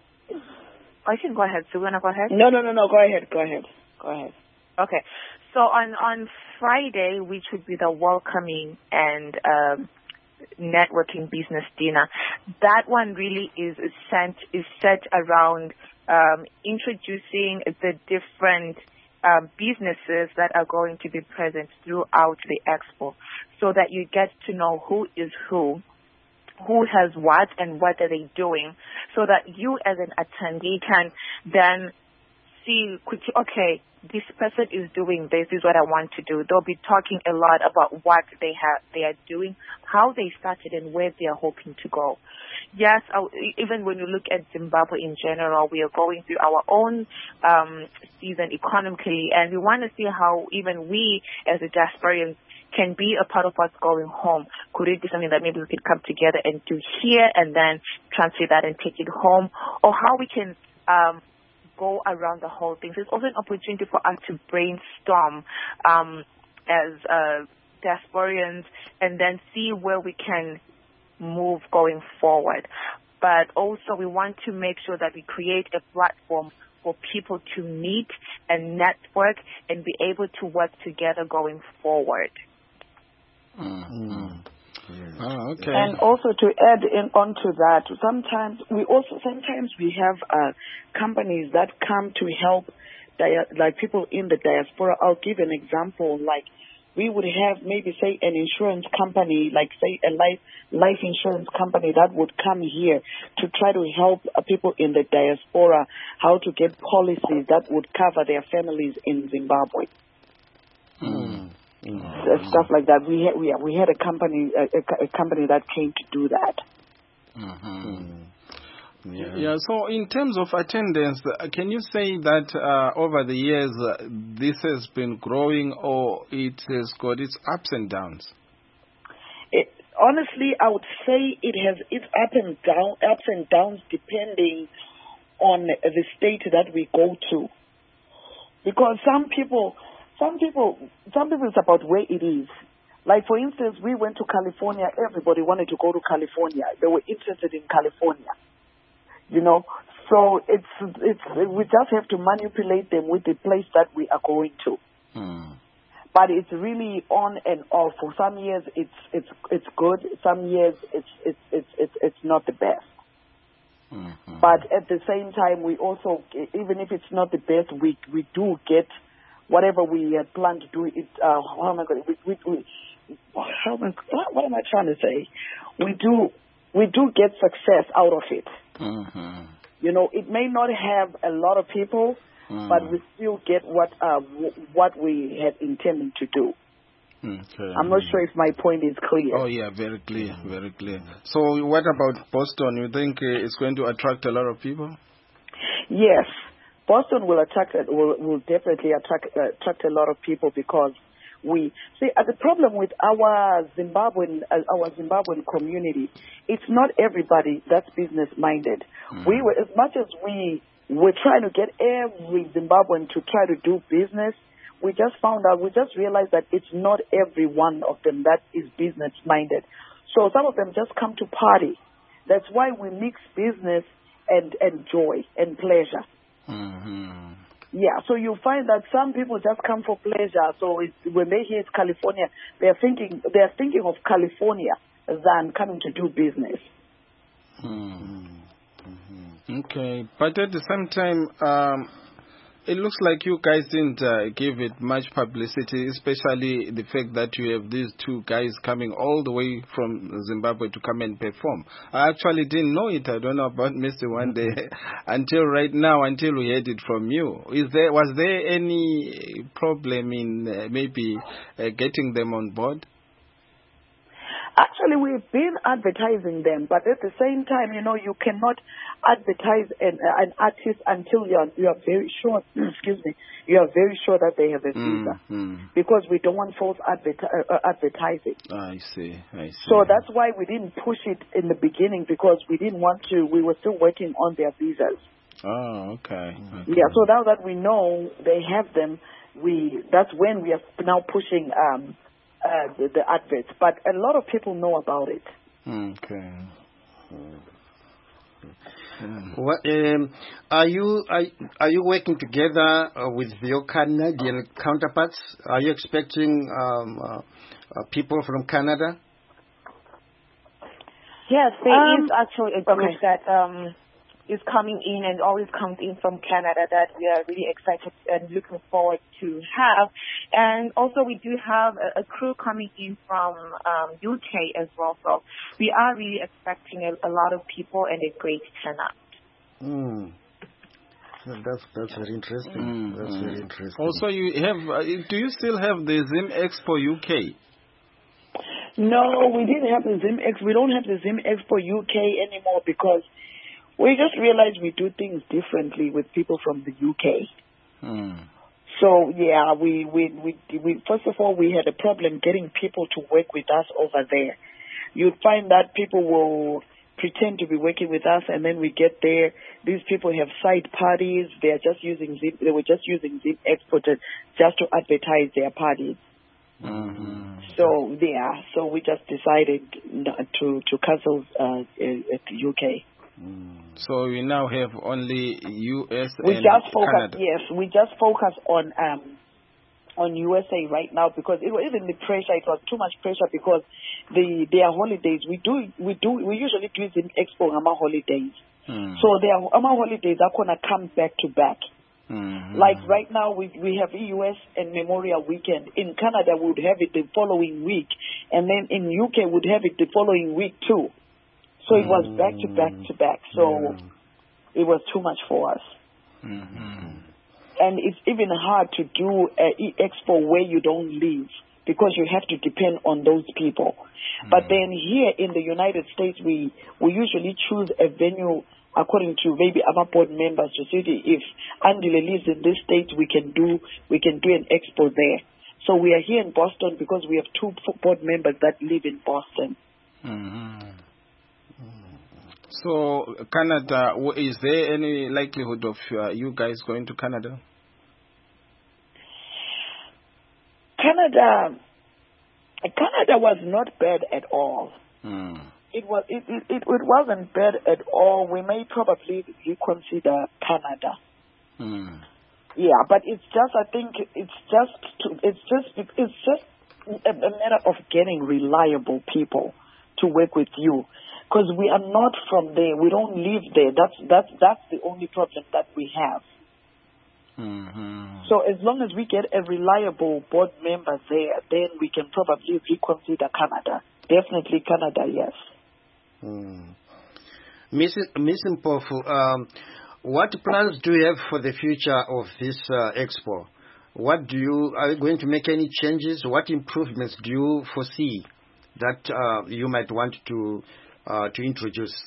I can go ahead. So you wanna go ahead? No, no, no, no. Go ahead. Go ahead. Go ahead. Okay. So on, on Friday, which would be the welcoming and um, networking business dinner, that one really is sent is set around um, introducing the different um, businesses that are going to be present throughout the expo, so that you get to know who is who, who has what, and what are they doing, so that you as an attendee can then see quickly, okay, this person is doing this, this is what I want to do. They'll be talking a lot about what they have, they are doing, how they started, and where they are hoping to go. Yes, even when you look at Zimbabwe in general, we are going through our own um, season economically, and we want to see how even we as a diasporians can be a part of what's going home. Could it be something that maybe we could come together and do here and then translate that and take it home, or how we can um, go around the whole thing. So it's also an opportunity for us to brainstorm um, as uh, diasporians and then see where we can move going forward. But also we want to make sure that we create a platform for people to meet and network and be able to work together going forward. Mm-hmm. Yes. Oh, okay. And also to add in onto that, sometimes we also sometimes we have uh, companies that come to help, dia- like people in the diaspora. I'll give an example. Like we would have maybe say an insurance company, like say a life life insurance company that would come here to try to help uh, people in the diaspora how to get policies that would cover their families in Zimbabwe. Mm. Mm. Stuff like that. We had we, we had a company a, a, a company that came to do that. Mm-hmm. Mm. Yeah. yeah. So in terms of attendance, uh, can you say that uh, over the years uh, this has been growing, or it has got its ups and downs? It, honestly, I would say it has its up and down ups and downs depending on the state that we go to, because some people. Some people, some people it's about where it is. Like, for instance, we went to California. Everybody wanted to go to California. They were interested in California, you know. So it's it's we just have to manipulate them with the place that we are going to. Hmm. But it's really on and off. For some years, it's it's it's good. Some years, it's it's it's it's, it's not the best. Mm-hmm. But at the same time, we also, even if it's not the best, we we do get. Whatever we had planned to do, it. Uh, how am I going? We, we, we, how am I, what am I trying to say? We do, we do get success out of it. Mm-hmm. You know, it may not have a lot of people, mm. but we still get what uh, w- what we had intended to do. Okay. I'm not sure if my point is clear. Oh, yeah, very clear, very clear. So what about Boston? You think uh, it's going to attract a lot of people? Yes. Boston will attract, will, will definitely attract, uh, attract a lot of people because we, see, uh, the problem with our Zimbabwean, uh, our Zimbabwean community, it's not everybody that's business-minded. Mm. We were, as much as we were trying to get every Zimbabwean to try to do business, we just found out, we just realized that it's not every one of them that is business-minded. So some of them just come to party. That's why we mix business and, and joy and pleasure. Mm-hmm. Yeah, so you find that some people just come for pleasure. So it's, when they hear it's California, they're thinking, they're thinking of California than coming to do business. Mm-hmm. Okay, but at the same time, um, it looks like you guys didn't uh, give it much publicity, especially the fact that you have these two guys coming all the way from Zimbabwe to come and perform. I actually didn't know it. I don't know about Mister Wande until right now, until we heard it from you. Is there was there any problem in uh, maybe uh, getting them on board? Actually, we've been advertising them, but at the same time, you know, you cannot advertise an, an artist until you are, you are very sure, excuse me, you are very sure that they have a visa. Mm-hmm. Because we don't want false adver- uh, advertising. I see, I see. So that's why we didn't push it in the beginning, because we didn't want to, we were still working on their visas. Oh, okay. okay. Yeah, so now that we know they have them, we that's when we are now pushing um, uh, the, the adverts. But a lot of people know about it. Okay. Mm. What, um, are you are, are you working together uh, with your Canadian counterparts? Are you expecting um, uh, uh, people from Canada? Yes, there um, is actually a group okay. that um, is coming in and always comes in from Canada that we are really excited and looking forward to have. And also we do have a, a crew coming in from um, U K as well. So we are really expecting a, a lot of people and a great turnout. Mm. Well, that's that's very interesting. Mm, that's mm. very interesting. Also, you have. Uh, do you still have the Zim Expo U K? No, we didn't have the Zim Expo. We don't have the Zim Expo U K anymore because we just realized we do things differently with people from the U K. Mm. So yeah, we, we we we first of all we had a problem getting people to work with us over there. You'd find that people will pretend to be working with us, and then we get there. These people have side parties. They are just using Zim. They were just using Zim Expo to, just to advertise their parties. Mm-hmm. So yeah, so we just decided to to cancel uh, at the U K. Mm. So we now have only U S we and just focus, Canada. Yes, we just focus on um, on U S A right now because it was even the pressure. It was too much pressure because the their holidays. We do we do we usually do Zim Expo on our holidays. Mm. So their our holidays are gonna come back to back. Mm-hmm. Like right now, we we have E U S and Memorial Weekend. In Canada, we would have it the following week, and then in U K, we'd have it the following week too. So it was back to back to back. So yeah. It was too much for us. Mm-hmm. And it's even hard to do an e-expo where you don't live because you have to depend on those people. Mm-hmm. But then here in the United States, we, we usually choose a venue according to maybe our board members to see if Andile lives in this state, we can do we can do an expo there. So we are here in Boston because we have two board members that live in Boston. Mm-hmm. So, Canada, is there any likelihood of uh, you guys going to Canada? Canada, Canada was not bad at all. Mm. It was it, it, it, it wasn't bad at all. We may probably reconsider Canada. Mm. Yeah, but it's just I think it's just to, it's just it's just a, a matter of getting reliable people to work with you. Because we are not from there, we don't live there. That's that's that's the only problem that we have. Mm-hmm. So as long as we get a reliable board member there, then we can probably reconsider Canada. Definitely Canada, yes. Mm. Miss Miss Mpofu, um, what plans do you have for the future of this uh, expo? What do you are you going to make any changes? What improvements do you foresee that uh, you might want to uh, to introduce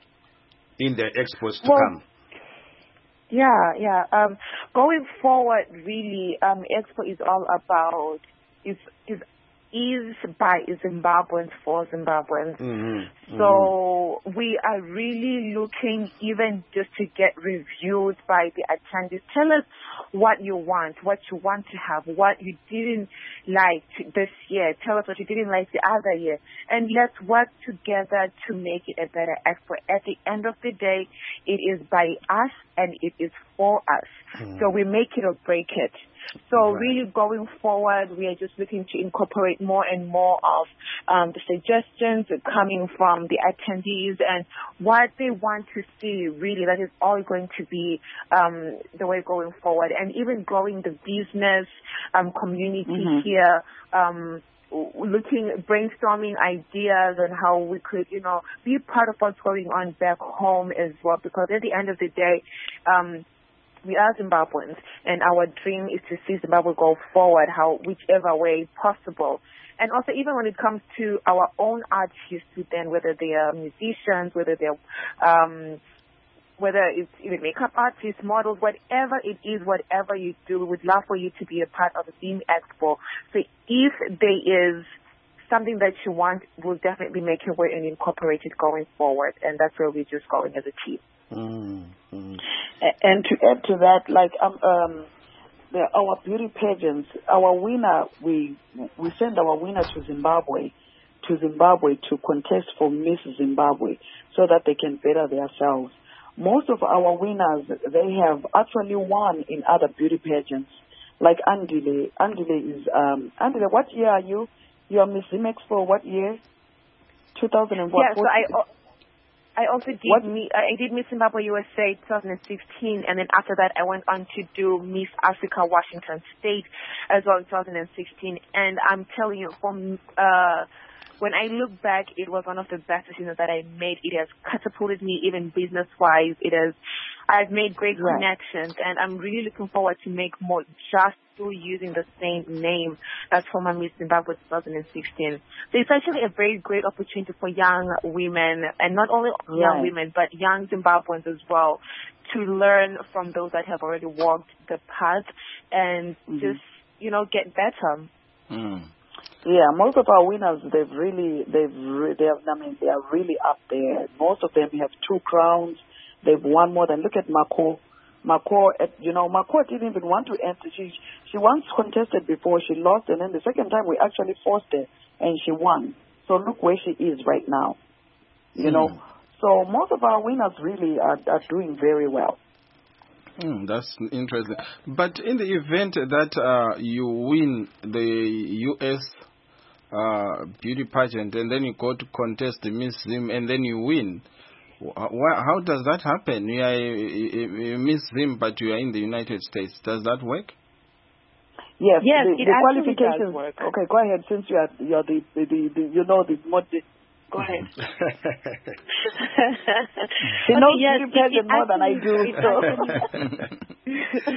in the expos to well, come? Yeah, yeah. Um, going forward, really, um, Expo is all about is is is by Zimbabweans for Zimbabweans. Mm-hmm. So mm-hmm. we are really looking even just to get reviewed by the attendees. Tell us what you want, what you want to have, what you didn't like this year. Tell us what you didn't like the other year. And let's work together to make it a better expo. At the end of the day, it is by us and it is for us. Mm. So we make it or break it. So right. really going forward, we are just looking to incorporate more and more of um, the suggestions coming from the attendees and what they want to see. Really, that is all going to be um, the way going forward. And even growing the business um, community mm-hmm. here, um, looking, brainstorming ideas on how we could, you know, be part of what's going on back home as well. Because at the end of the day, um, we are Zimbabweans, and our dream is to see Zimbabwe go forward, how whichever way possible. And also, even when it comes to our own artists, then whether they are musicians, whether they're um, whether it's even makeup artists, models, whatever it is, whatever you do, we'd love for you to be a part of the Theme Expo. So if there is something that you want, we'll definitely make your way and incorporate it going forward. And that's where we're just going as a team. Mm-hmm. And to add to that, like um, um the, our beauty pageants, our winner, we we send our winner to Zimbabwe, to Zimbabwe to contest for Miss Zimbabwe, so that they can better themselves. Most of our winners, they have actually won in other beauty pageants, like Andile. Andile is um Andile. What year are you? You are Miss Expo. What year? Two thousand and what? Yeah, so I. Uh, I also did me, I did Miss Zimbabwe U S A twenty sixteen, and then after that I went on to do Miss Africa Washington State as well in twenty sixteen. And I'm telling you, from uh, when I look back, it was one of the best decisions that I made. It has catapulted me even business-wise. It has, I've made great right. connections, and I'm really looking forward to make more just through using the same name as former Miss Zimbabwe twenty sixteen. So it's actually a very great opportunity for young women, and not only right. young women, but young Zimbabweans as well, to learn from those that have already walked the path and mm-hmm. just, you know, get better. Mm. Yeah, most of our winners, they've really, they've, re- they have, I mean, they are really up there. Most of them have two crowns. They've won more than, look at Mako. Mako, you know, Mako didn't even want to enter. She, she once contested before, she lost, and then the second time we actually forced her, and she won. So look where she is right now, you mm. know. So most of our winners really are, are doing very well. Mm, that's interesting. But in the event that uh, you win the U S uh, beauty pageant and then you go to contest the Miss Zim and then you win, how does that happen? You are a Miss Zim, but you are in the United States. Does that work? Yes, yes the, it the actually qualifications. Does work. Okay, go ahead. Since you are, you are the, the, the, the you know the more. The, Go ahead. She knows yes, beauty pageant more than I do. So.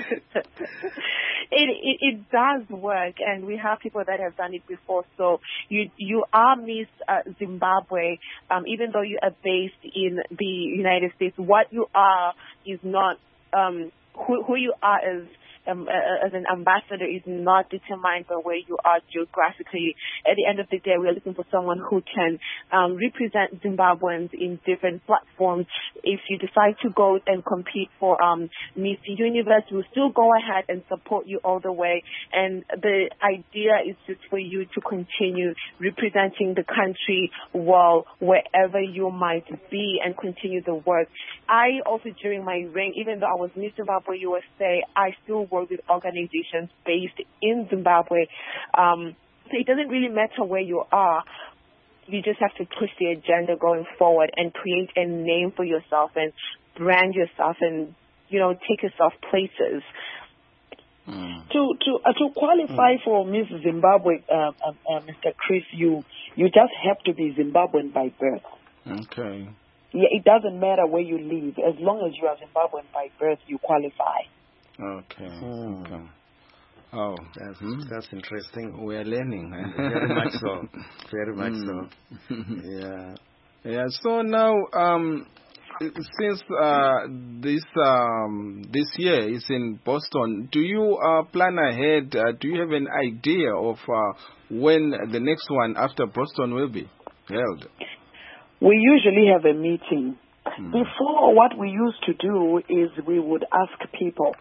it, it it does work, and we have people that have done it before. So you you are Miss uh, Zimbabwe, um, even though you are based in the United States. What you are is not um, who who you are as. Um, uh, as an ambassador is not determined by where you are geographically. At the end of the day, we are looking for someone who can um, represent Zimbabweans in different platforms. If you decide to go and compete for um, Miss Universe, we'll still go ahead and support you all the way. And the idea is just for you to continue representing the country well wherever you might be and continue the work. I also, during my reign, even though I was Miss Zimbabwe U S A, I still work with organizations based in Zimbabwe. Um, so it doesn't really matter where you are. You just have to push the agenda going forward and create a name for yourself and brand yourself and, you know, take yourself places. Mm. To to uh, to qualify mm. for Miss Zimbabwe, uh, uh, uh, Mister Chris, you you just have to be Zimbabwean by birth. Okay. Yeah, it doesn't matter where you live. As long as you are Zimbabwean by birth, you qualify. Okay. Hmm. okay. Oh, That's, hmm? that's interesting. We are learning. Very much so. Very much Mm. so. Yeah. Yeah. So now, um, since uh, this um, this year is in Boston, do you uh, plan ahead? Uh, do you have an idea of uh, when the next one after Boston will be held? We usually have a meeting. Mm. Before, what we used to do is we would ask people.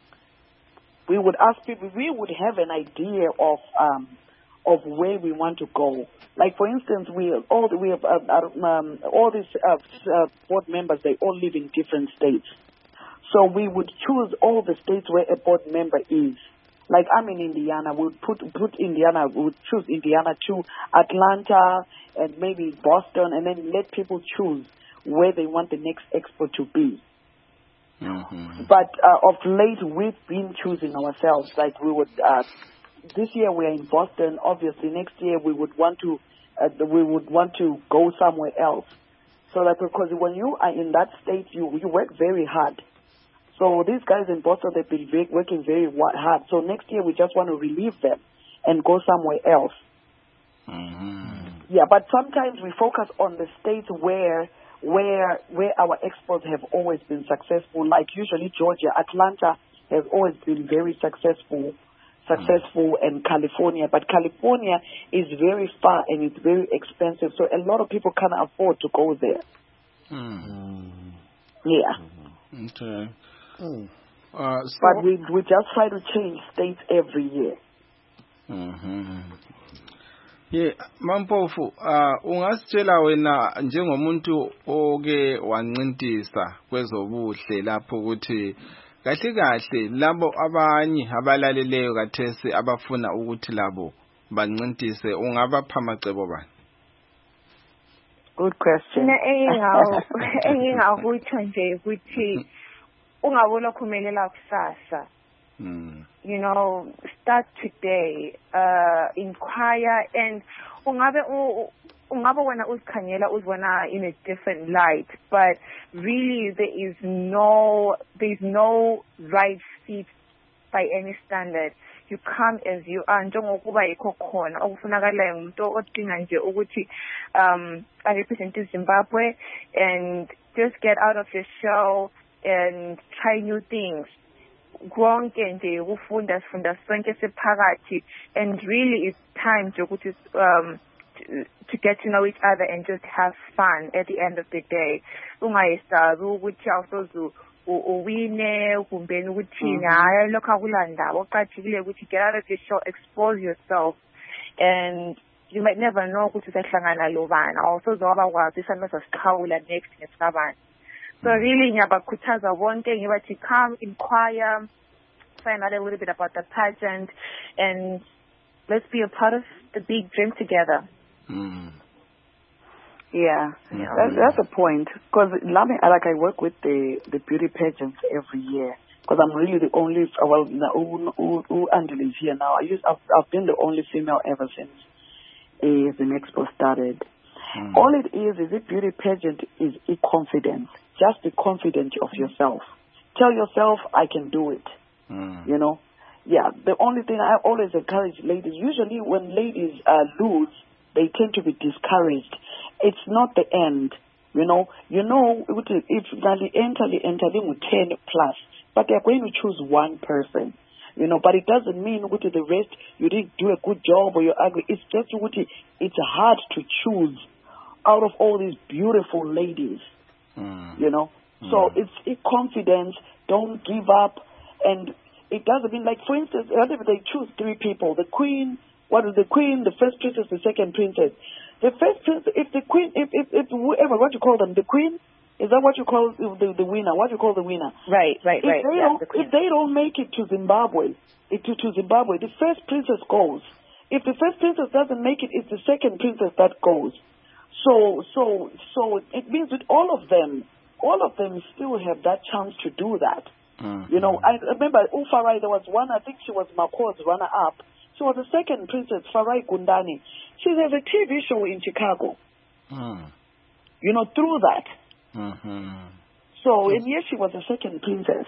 We would ask people, we would have an idea of um, of where we want to go. Like, for instance, we all we have uh, um, all these uh, uh, board members, they all live in different states. So we would choose all the states where a board member is. Like, I'm in Indiana, we would put, put Indiana, we would choose Indiana to Atlanta and maybe Boston, and then let people choose where they want the next expo to be. Mm-hmm. But uh, of late, we've been choosing ourselves. Like, we would, uh, this year we're in Boston. Obviously, next year we would want to, uh, we would want to go somewhere else. So that, because when you are in that state, you you work very hard. So these guys in Boston, they've been very, working very hard. So next year we just want to relieve them and go somewhere else. Mm-hmm. Yeah, but sometimes we focus on the states where where where our exports have always been successful. Like usually Georgia, Atlanta has always been very successful, successful, mm. and California. But California is very far and it's very expensive, so a lot of people can't afford to go there. Mm. Yeah. Okay. Mm. Uh, so But we we just try to change states every year. Mhm. Yeah, Mampofu, uh ungasitshela wena njengomuntu oke wancintisa kwezobuhle lapho ukuthi kahle kahle labo abanye abalaleleyo kathesi abafuna ukuthi labo bancintise ungabapha amacebo bani? Good question. Mina engingawo engingakutsho nje ukuthi ungabona kuphumelela kusasa. Mm. You know, start today, uh, inquire, and ungabe ungabe wena uzikhanyela uzibona in a different light, but really there is no there is no right fit by any standard. You come as you are, njengokuba yikho khona okufunakalayo umuntu odinga nje ukuthi um I represent Zimbabwe and just get out of your shell and try new things. Konke nje ukufunda sifunda sonke sephakathi, and really it's time to um to, to get to know each other and just have fun at the end of the day. Ungayisabi ukuthi awusoze uwine kumbeni ukuthini, hayi lokho akulanda. Oqathekile ukuthi get out of your shell, expose yourself, and you might never know ukuthi usahlangana lobani awusoze wabakwazi isandla sasiqhawula next ngesikabani. So really, ngiyabakhuthaza bonke ngibathi come, inquire, find out a little bit about the pageant, and let's be a part of the big dream together. Mm. Yeah, yeah. That's, that's a point. Because like I work with the, the beauty pageants every year. Because I'm really the only, well, who, who Angela is here now. I used, I've, I've been the only female ever since uh, the expo started. Mm. All it is is a beauty pageant is a confidence. Just be confident of yourself. Tell yourself, I can do it. Mm. You know? Yeah, the only thing I always encourage ladies, usually when ladies uh, lose, they tend to be discouraged. It's not the end. You know, you know, if they enter, they enter with ten plus, but they're going to choose one person. You know, but it doesn't mean with the rest you didn't do a good job or you're ugly. It's just it's hard to choose out of all these beautiful ladies. Mm. You know, mm. so it's, it's confidence. Don't give up, and it doesn't mean like, for instance, if they choose three people, the queen, what is the queen, the first princess, the second princess. The first princess, if the queen, if if, if whoever, what you call them, the queen, is that what you call the the winner? What you call the winner? Right, right, if right. They yeah, don't, the if they don't make it to Zimbabwe, it, to, to Zimbabwe, the first princess goes. If the first princess doesn't make it, it's the second princess that goes. So, so, so it means that all of them, all of them still have that chance to do that. Mm-hmm. You know, I remember Ufarai, there was one, I think she was Mako's runner-up. She was the second princess, Farai Gundani. She has a T V show in Chicago. Mm. You know, through that. Mm-hmm. So, and yes, she was a second princess.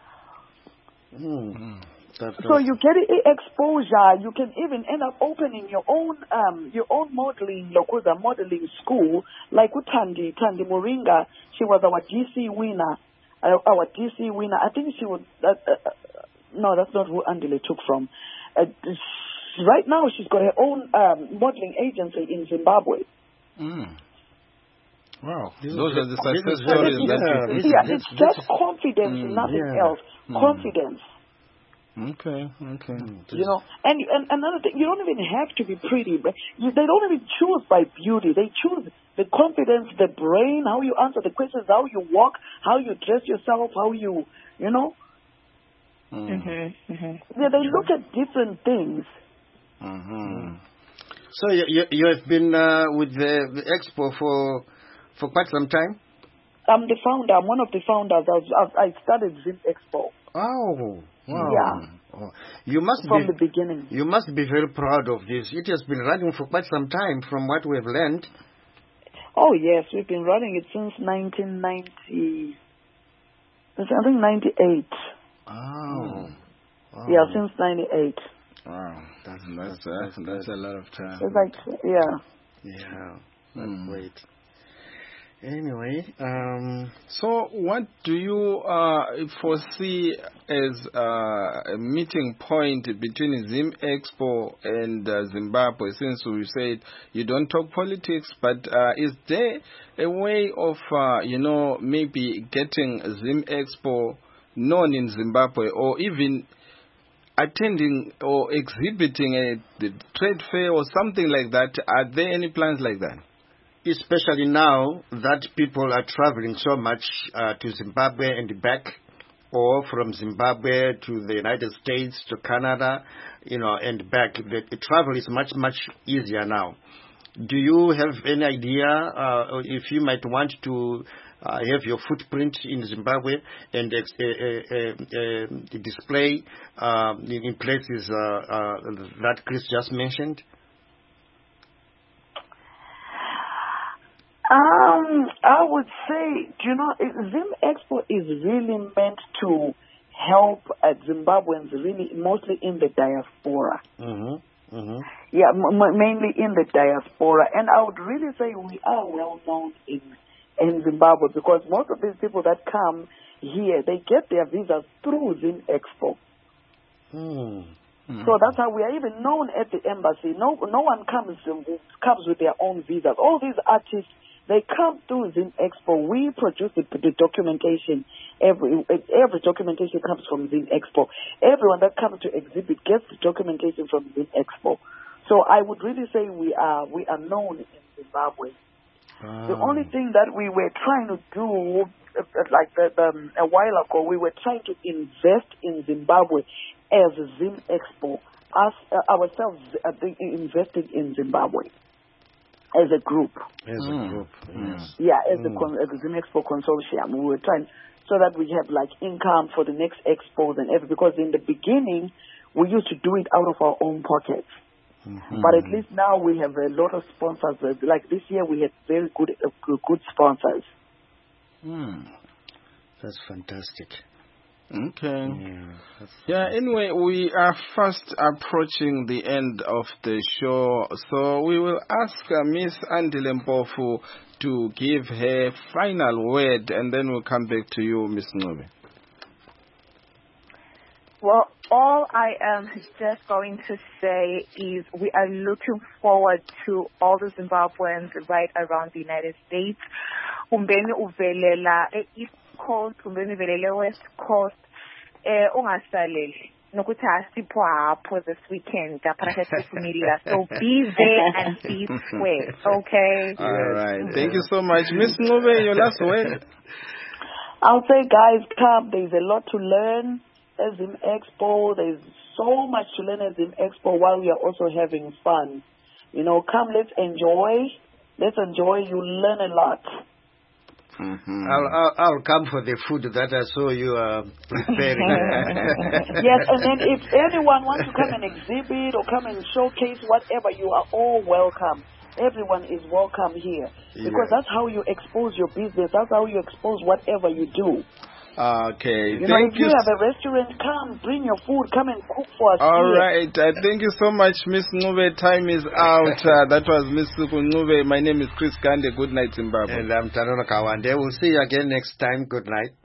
Mm. That, So you get e- exposure. You can even end up opening your own um, your own modeling, Lokuza modeling school, like with Tandi, Tandi Moringa. She was our D C winner, uh, our D C winner. I think she was, uh, uh, no, that's not who Andile took from. Uh, right now she's got her own um, modeling agency in Zimbabwe. Mm. Wow, This those is- are the success this is- stories yeah, that you this- Yeah, this- it's this- just confidence, Mm, nothing yeah. else. Mm. Confidence. Okay, okay. You know, and, and another thing, you don't even have to be pretty. But you, they don't even choose by beauty. They choose the confidence, the brain, how you answer the questions, how you walk, how you dress yourself, how you, you know. Mm. Mm-hmm. Mm-hmm. Yeah, they look at different things. Mm-hmm. So you, you, you have been uh, with the, the expo for for quite some time? I'm the founder. I'm one of the founders. I, I started Zim Expo. Oh, wow. Yeah. Oh. You must From be the beginning. You must be very proud of this. It has been running for quite some time from what we have learned. Oh, yes. We've been running it since nineteen ninety. I think ninety-eight. Oh. oh. Yeah, since ninety-eight. Wow, that's that's that's, that's a lot of time. It's like, yeah. Yeah, that's Mm. great. Anyway, um, So, what do you uh, foresee as uh, a meeting point between Zim Expo and uh, Zimbabwe? Since we said you don't talk politics, but uh, is there a way of, uh, you know, maybe getting Zim Expo known in Zimbabwe, or even attending or exhibiting at the trade fair or something like that? Are there any plans like that? especially now that people are traveling so much uh, to Zimbabwe and back, or from Zimbabwe to the United States, to Canada, you know, and back. The, the travel is much, much easier now. Do you have any idea uh, if you might want to uh, have your footprint in Zimbabwe and ex- uh, uh, uh, uh, display uh, in, in places uh, uh, that Chris just mentioned? Um, I would say, you know, it- Zim Expo is really meant to help uh, Zimbabweans, really mostly in the diaspora. Mm-hmm. Mm-hmm. Yeah, m- m- mainly in the diaspora. And I would really say we are well known in in Zimbabwe, because most of these people that come here, they get their visas through Zim Expo. Mm. So that's how we are even known at the embassy. No, no one comes comes with their own visas. All these artists, they come through Zim Expo. We produce the, the documentation. Every every documentation comes from Zim Expo. Everyone that comes to exhibit gets the documentation from Zim Expo. So I would really say we are we are known in Zimbabwe. Ah. The only thing that we were trying to do, uh, like the, um, a while ago, we were trying to invest in Zimbabwe as Zim Expo. Us uh, ourselves uh, invested in Zimbabwe as a group. As a Mm. group, yes. Yeah, as Mm. a con- as a Zim Expo consortium, we were trying so that we have like income for the next expos and everything. Because in the beginning, we used to do it out of our own pockets. Mm-hmm. But at least now we have a lot of sponsors. Like this year, we had very good uh, good sponsors. Hmm. That's fantastic. Okay. Yeah, that's Yeah, anyway, we are fast approaching the end of the show, so we will ask uh, Miss Andile Mpofu to give her final word, and then we'll come back to you, Miss Ncube. Well, all I am just going to say is we are looking forward to all the Zimbabweans right around the United States. Umbeni uvelela East Coast, umbeni uvelela West Coast, eh ungasaleli. Nokuthi asipho apho this weekend apha media. So be there and be square, okay? All right. Thank you so much. Miss Ncube, your last word. I'll say, guys, come. There's a lot to learn at Zim Expo. There's so much to learn at Zim Expo while we are also having fun. You know, come, let's enjoy. Let's enjoy. You'll learn a lot. Mm-hmm. I'll, I'll I'll come for the food that I saw you uh, preparing. Yes, and then if anyone wants to come and exhibit or come and showcase whatever, you are all welcome. everyone is welcome here. Because Yeah. that's how you expose your business. That's how you expose whatever you do. Okay, You know, thank if you you. have a restaurant, come, bring your food, come and cook for us All here. right, uh, thank you so much, Miss Ncube. Time is out. Uh, that was Miss Suku Ncube. My name is Chris Gande. Good night, Zimbabwe. And I'm Tanono Kawande. We'll see you again next time. Good night.